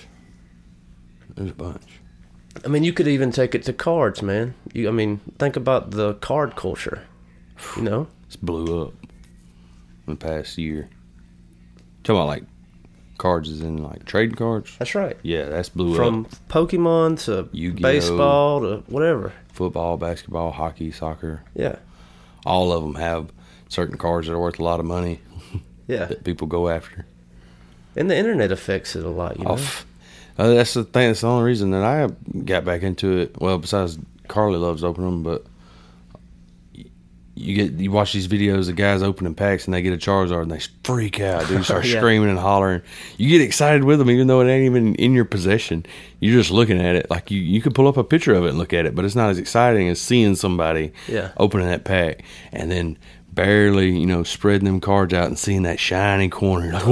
Speaker 3: I mean, you could even take it to cards, man. Think about the card culture.
Speaker 4: It's blew up in the past year. Talking about like cards as in like trading cards?
Speaker 3: That's right.
Speaker 4: Yeah, that's blew up.
Speaker 3: From Pokemon to
Speaker 4: Yu-Gi-Oh,
Speaker 3: baseball to whatever.
Speaker 4: Football, basketball, hockey, soccer.
Speaker 3: Yeah.
Speaker 4: All of them have certain cards that are worth a lot of money.
Speaker 3: Yeah.
Speaker 4: That people go after.
Speaker 3: And the internet affects it a lot,
Speaker 4: That's the thing. That's the only reason that I got back into it. Well, besides Carly loves opening them, but you watch these videos of guys opening packs and they get a Charizard and they freak out, dude. Start
Speaker 3: Yeah.
Speaker 4: screaming and hollering. You get excited with them even though it ain't even in your possession. You're just looking at it. Like you could pull up a picture of it and look at it, but it's not as exciting as seeing somebody opening that pack and then barely, spreading them cards out and seeing that shiny corner. Like,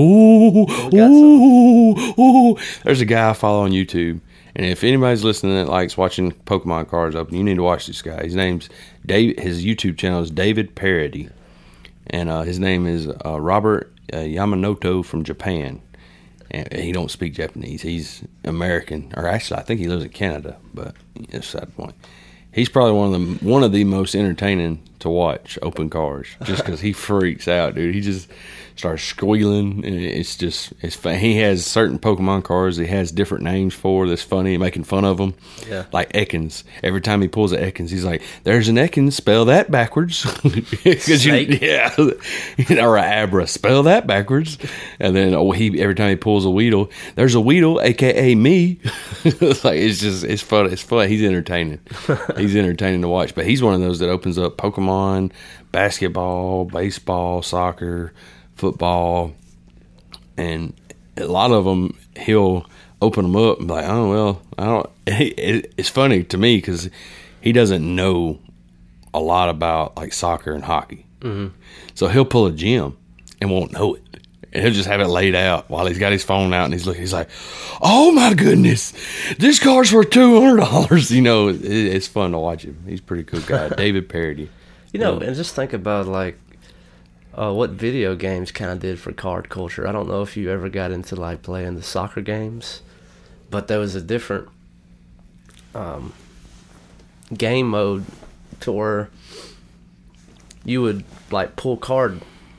Speaker 4: ooh. There's a guy I follow on YouTube. And if anybody's listening that likes watching Pokemon cards open, you need to watch this guy. His name's Dave. His YouTube channel is David Parody, and his name is Robert Yamanoto from Japan. And he don't speak Japanese. He's American, or actually, I think he lives in Canada. But that's a side point. He's probably one of the most entertaining to watch open cards, just because he freaks out, dude. He just starts squealing, and it's fun. He has certain Pokemon cards he has different names for. That's funny, making fun of them.
Speaker 3: Yeah,
Speaker 4: like Ekans. Every time he pulls an Ekans, he's like, "There's an Ekans, spell that backwards." Or a Abra, spell that backwards. And then every time he pulls a Weedle, there's a Weedle, aka me. It's fun. It's fun. He's entertaining. He's entertaining to watch. But he's one of those that opens up Pokemon, basketball, baseball, soccer, football, and a lot of them he'll open them up and be like, oh well, I don't. It's funny to me because he doesn't know a lot about like soccer and hockey, so he'll pull a gem and won't know it. And he'll just have it laid out while he's got his phone out and he's looking. He's like, "Oh my goodness, this car's worth $200." It's fun to watch him. He's a pretty cool guy, David Parody.
Speaker 3: And just think about like what video games kind of did for card culture. I don't know if you ever got into like playing the soccer games, but there was a different game mode to where you would like pull card.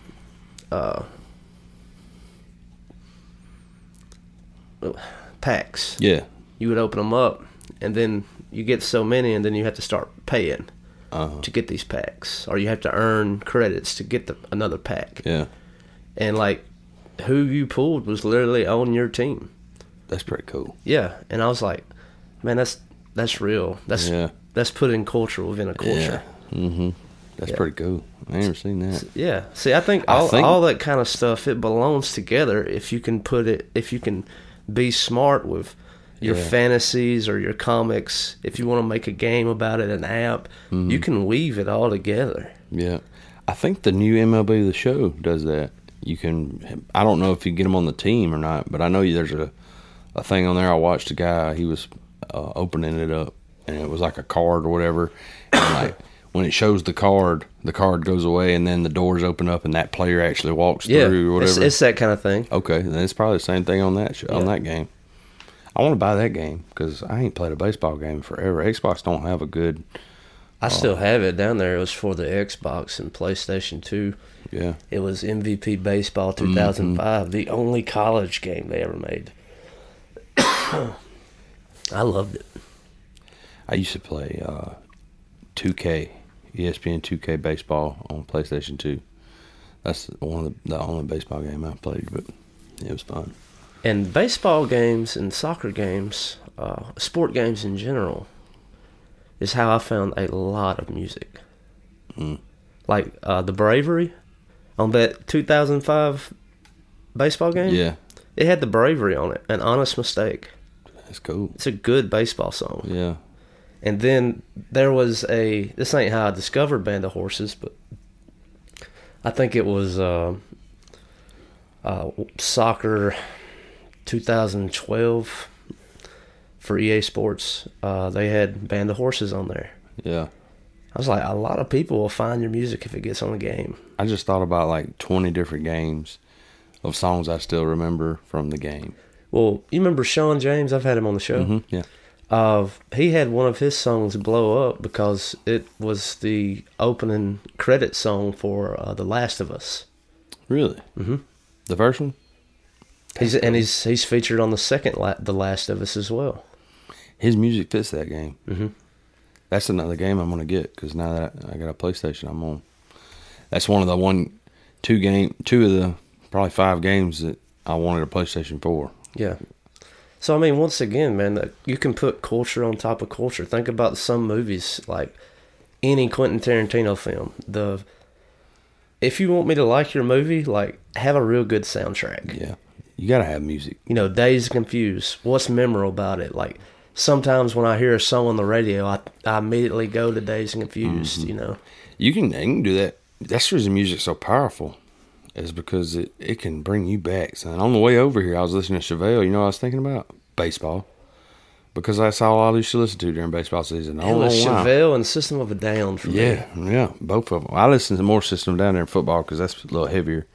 Speaker 3: Packs.
Speaker 4: Yeah.
Speaker 3: You would open them up, and then you get so many, and then you have to start paying to get these packs, or you have to earn credits to get another pack.
Speaker 4: Yeah.
Speaker 3: And like, who you pulled was literally on your team.
Speaker 4: That's pretty cool.
Speaker 3: Yeah, and I was like, man, that's real. That's putting culture within a culture.
Speaker 4: Yeah. Mm-hmm. That's pretty cool. I ain't never seen that.
Speaker 3: Yeah. See, I think all that kind of stuff, it belongs together if you can be smart with your fantasies or your comics. If you want to make a game about it, an app, you can weave it all together.
Speaker 4: Yeah. I think the new MLB The Show does that. You can, I don't know if you get them on the team or not, but I know there's a thing on there. I watched a guy, he was opening it up, and it was like a card or whatever. And like, when it shows the card goes away, and then the doors open up, and that player actually walks through or whatever.
Speaker 3: It's that kind of thing.
Speaker 4: Okay, then it's probably the same thing on that show, on that game. I want to buy that game because I ain't played a baseball game forever. Xbox don't have a good.
Speaker 3: I still have it down there. It was for the Xbox and PlayStation 2.
Speaker 4: Yeah.
Speaker 3: It was MVP Baseball 2005, the only college game they ever made. I loved it.
Speaker 4: I used to play 2K. ESPN 2K baseball on PlayStation 2. That's one of the only baseball game I played, but it was fun.
Speaker 3: And baseball games and soccer games, sport games in general, is how I found a lot of music. Like the Bravery on that 2005 baseball game.
Speaker 4: Yeah,
Speaker 3: It had the Bravery on it, An Honest Mistake.
Speaker 4: that's cool.
Speaker 3: It's a good baseball song.
Speaker 4: Yeah.
Speaker 3: And then there was this ain't how I discovered Band of Horses, but I think it was soccer 2012 for EA Sports. They had Band of Horses on there.
Speaker 4: Yeah.
Speaker 3: I was like, a lot of people will find your music if it gets on the game.
Speaker 4: I just thought about like 20 different games of songs I still remember from the game.
Speaker 3: Well, you remember Sean James? I've had him on the show.
Speaker 4: Yeah.
Speaker 3: He had one of his songs blow up because it was the opening credit song for The Last of Us.
Speaker 4: Really? Mm-hmm. The first one?
Speaker 3: He's featured on the second The Last of Us as well.
Speaker 4: His music fits that game. Mm-hmm. That's another game I'm going to get because now that I got a PlayStation, I'm on. That's one of the two of the probably 5 games that I wanted a PlayStation 4.
Speaker 3: Yeah. So, I mean, once again, man, you can put culture on top of culture. Think about some movies, like any Quentin Tarantino film. If you want me to like your movie, like, have a real good soundtrack.
Speaker 4: Yeah. You got to have music.
Speaker 3: You know, Dazed and Confused. What's memorable about it? Like, sometimes when I hear a song on the radio, I immediately go to Dazed and Confused, you know.
Speaker 4: You can do that. That's the reason music's so powerful, is because it can bring you back. So on the way over here, I was listening to Chevelle. You know what I was thinking about? Baseball. Because that's all I used to listen to during baseball season.
Speaker 3: It was Chevelle and System of a Down for me.
Speaker 4: Yeah, both of them. I listen to more System of a Down there in football because that's a little heavier.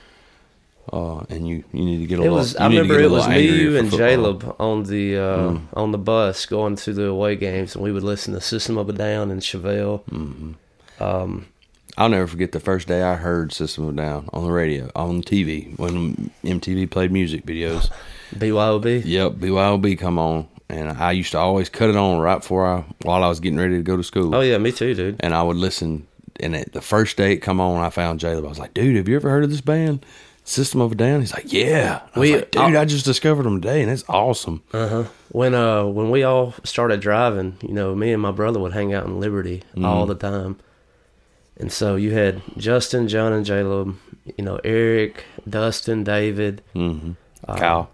Speaker 4: And you need to get a little.
Speaker 3: I remember it was me, you, and Jaleb on the bus going to the away games, and we would listen to System of a Down and Chevelle.
Speaker 4: Mm-hmm. I'll never forget the first day I heard System of a Down on the radio, on TV, when MTV played music videos.
Speaker 3: BYOB?
Speaker 4: Yep, BYOB come on. And I used to always cut it on right while I was getting ready to go to school.
Speaker 3: Oh, yeah, me too, dude.
Speaker 4: And I would listen. And the first day it come on, I found Jaleb. I was like, dude, have you ever heard of this band, System of a Down? He's like, yeah. I was like, dude, I just discovered them today, and it's awesome.
Speaker 3: Uh-huh. When we all started driving, you know, me and my brother would hang out in Liberty all the time. And so you had Justin, John, and Jaleb, you know, Eric, Dustin, David.
Speaker 4: Mm-hmm. Kyle.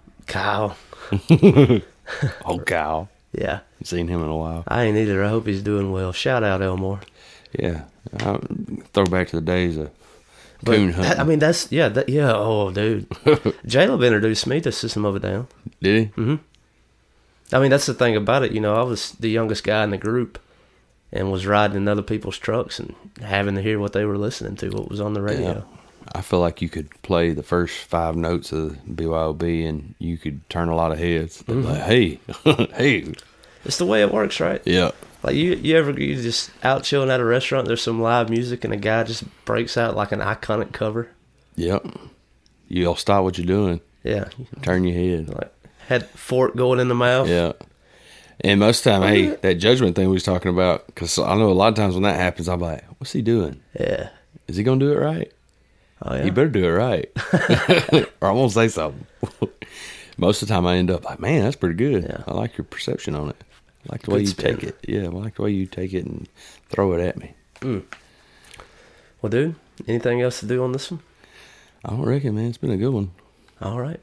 Speaker 4: Oh, Kyle.
Speaker 3: Yeah.
Speaker 4: Haven't seen him in a while.
Speaker 3: I ain't either. I hope he's doing well. Shout out, Elmore.
Speaker 4: Yeah. Throw back to the days of coon hunting.
Speaker 3: I mean, oh, dude. Jaleb introduced me to System of a Down.
Speaker 4: Did he?
Speaker 3: Mm-hmm. I mean, that's the thing about it. You know, I was the youngest guy in the group and was riding in other people's trucks and having to hear what they were listening to, what was on the radio.
Speaker 4: Yeah. I feel like you could play the first 5 notes of BYOB and you could turn a lot of heads. Mm-hmm. Like, hey.
Speaker 3: It's the way it works, right?
Speaker 4: Yeah.
Speaker 3: Like you just out chilling at a restaurant, there's some live music and a guy just breaks out like an iconic cover.
Speaker 4: Yep. You'll stop what you're doing.
Speaker 3: Yeah.
Speaker 4: Turn your head.
Speaker 3: Like had fork going in the mouth.
Speaker 4: Yeah. And most of the time, that judgment thing we was talking about, because I know a lot of times when that happens, I'm like, what's he doing?
Speaker 3: Yeah.
Speaker 4: Is he going to do it right?
Speaker 3: Oh, yeah.
Speaker 4: He better do it right. Or I won't say something. Most of the time I end up like, man, that's pretty good. Yeah. I like your perception on it. I like the way you take it. Yeah, I like the way you take it and throw it at me.
Speaker 3: Mm. Well, dude, anything else to do on this one?
Speaker 4: I don't reckon, man. It's been a good one.
Speaker 3: All right.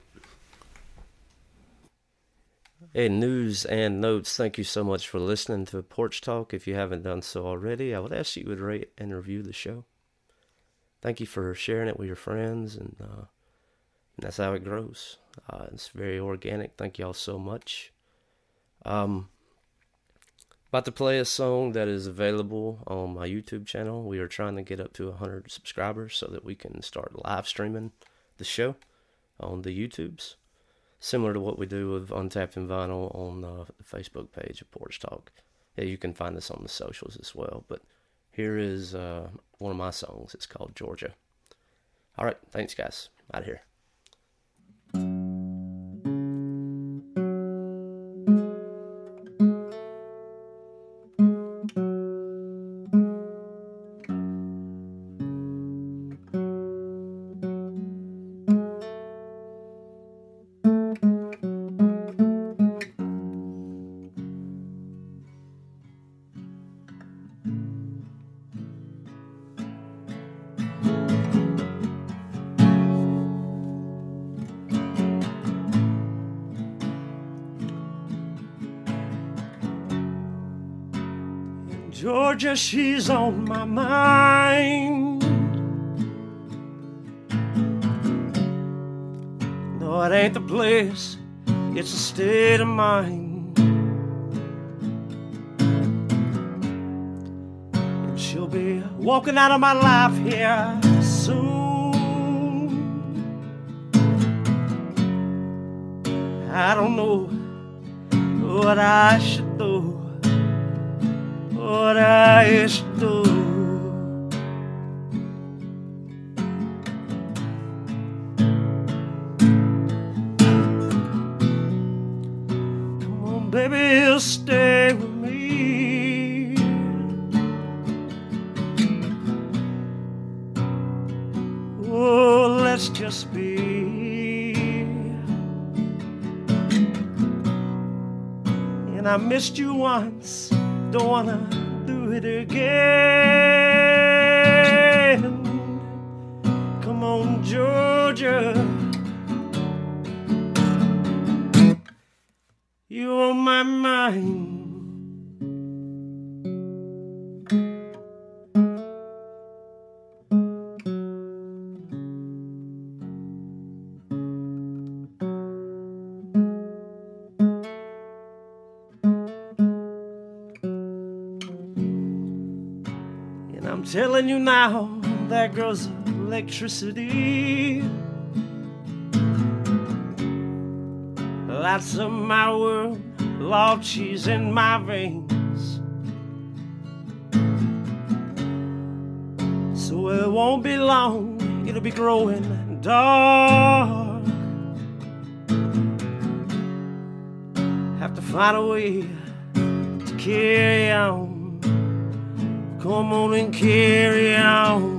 Speaker 3: Hey, news and notes, thank you so much for listening to Porch Talk. If you haven't done so already, I would ask you would rate and review the show. Thank you for sharing it with your friends, and that's how it grows. It's very organic. Thank y'all so much. About to play a song that is available on my YouTube channel. We are trying to get up to 100 subscribers so that we can start live streaming the show on the YouTubes, similar to what we do with Untapped and Vinyl on the Facebook page of Porch Talk. Yeah, you can find us on the socials as well. But here is one of my songs. It's called Georgia. All right, thanks, guys. Out of here.
Speaker 5: Georgia, she's on my mind. No, it ain't the place, it's a state of mind. And she'll be walking out of my life here soon. I don't know what I should do, what I should do. Come on, baby, stay with me. Oh, let's just be. And I missed you once, don't wanna do it again. Come on, Georgia, you on my mind. I'm telling you now, that girl's electricity. Lights up my world, Lord, she's in my veins. So it won't be long, it'll be growing dark. Have to find a way to carry on. Come on and carry on.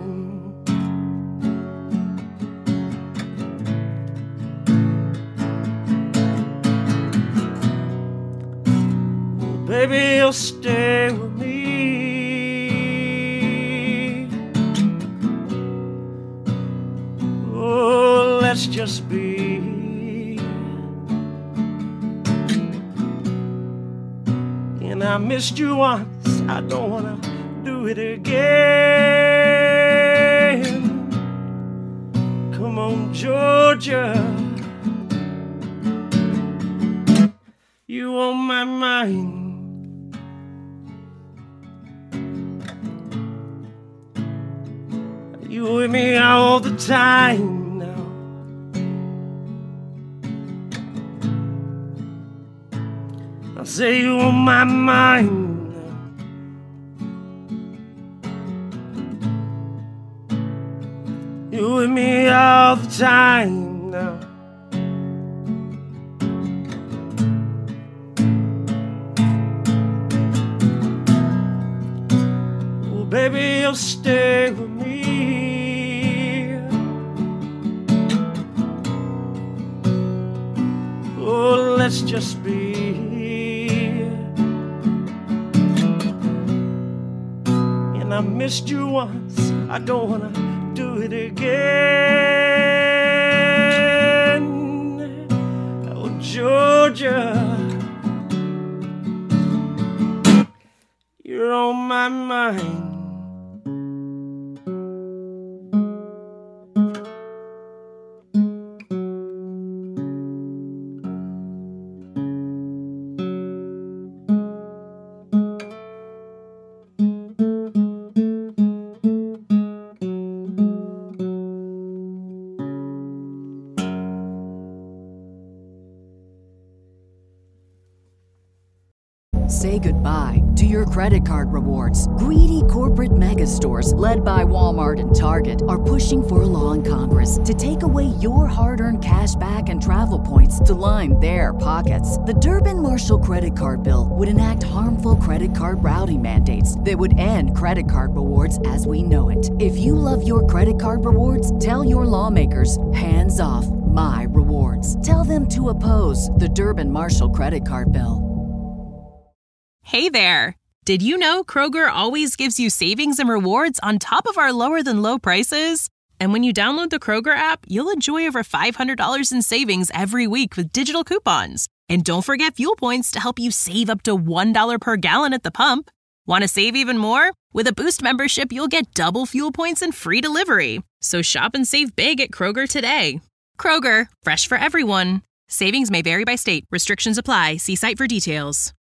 Speaker 5: Oh, baby, you'll stay with me. Oh, let's just be. And I missed you once, I don't wanna do it again. Come on, Georgia, you on my mind. You with me all the time now. I say you on my mind. You with me all the time now. Oh, baby, you'll stay with me. Oh, let's just be. And I missed you once, I don't wanna do it again. Oh, Georgia, you're on my mind.
Speaker 2: Say goodbye to your credit card rewards. Greedy corporate mega stores, led by Walmart and Target, are pushing for a law in Congress to take away your hard-earned cash back and travel points to line their pockets. The Durbin-Marshall credit card bill would enact harmful credit card routing mandates that would end credit card rewards as we know it. If you love your credit card rewards, tell your lawmakers, hands off my rewards. Tell them to oppose the Durbin-Marshall credit card bill.
Speaker 6: Hey there! Did you know Kroger always gives you savings and rewards on top of our lower-than-low prices? And when you download the Kroger app, you'll enjoy over $500 in savings every week with digital coupons. And don't forget fuel points to help you save up to $1 per gallon at the pump. Want to save even more? With a Boost membership, you'll get double fuel points and free delivery. So shop and save big at Kroger today. Kroger, fresh for everyone. Savings may vary by state. Restrictions apply. See site for details.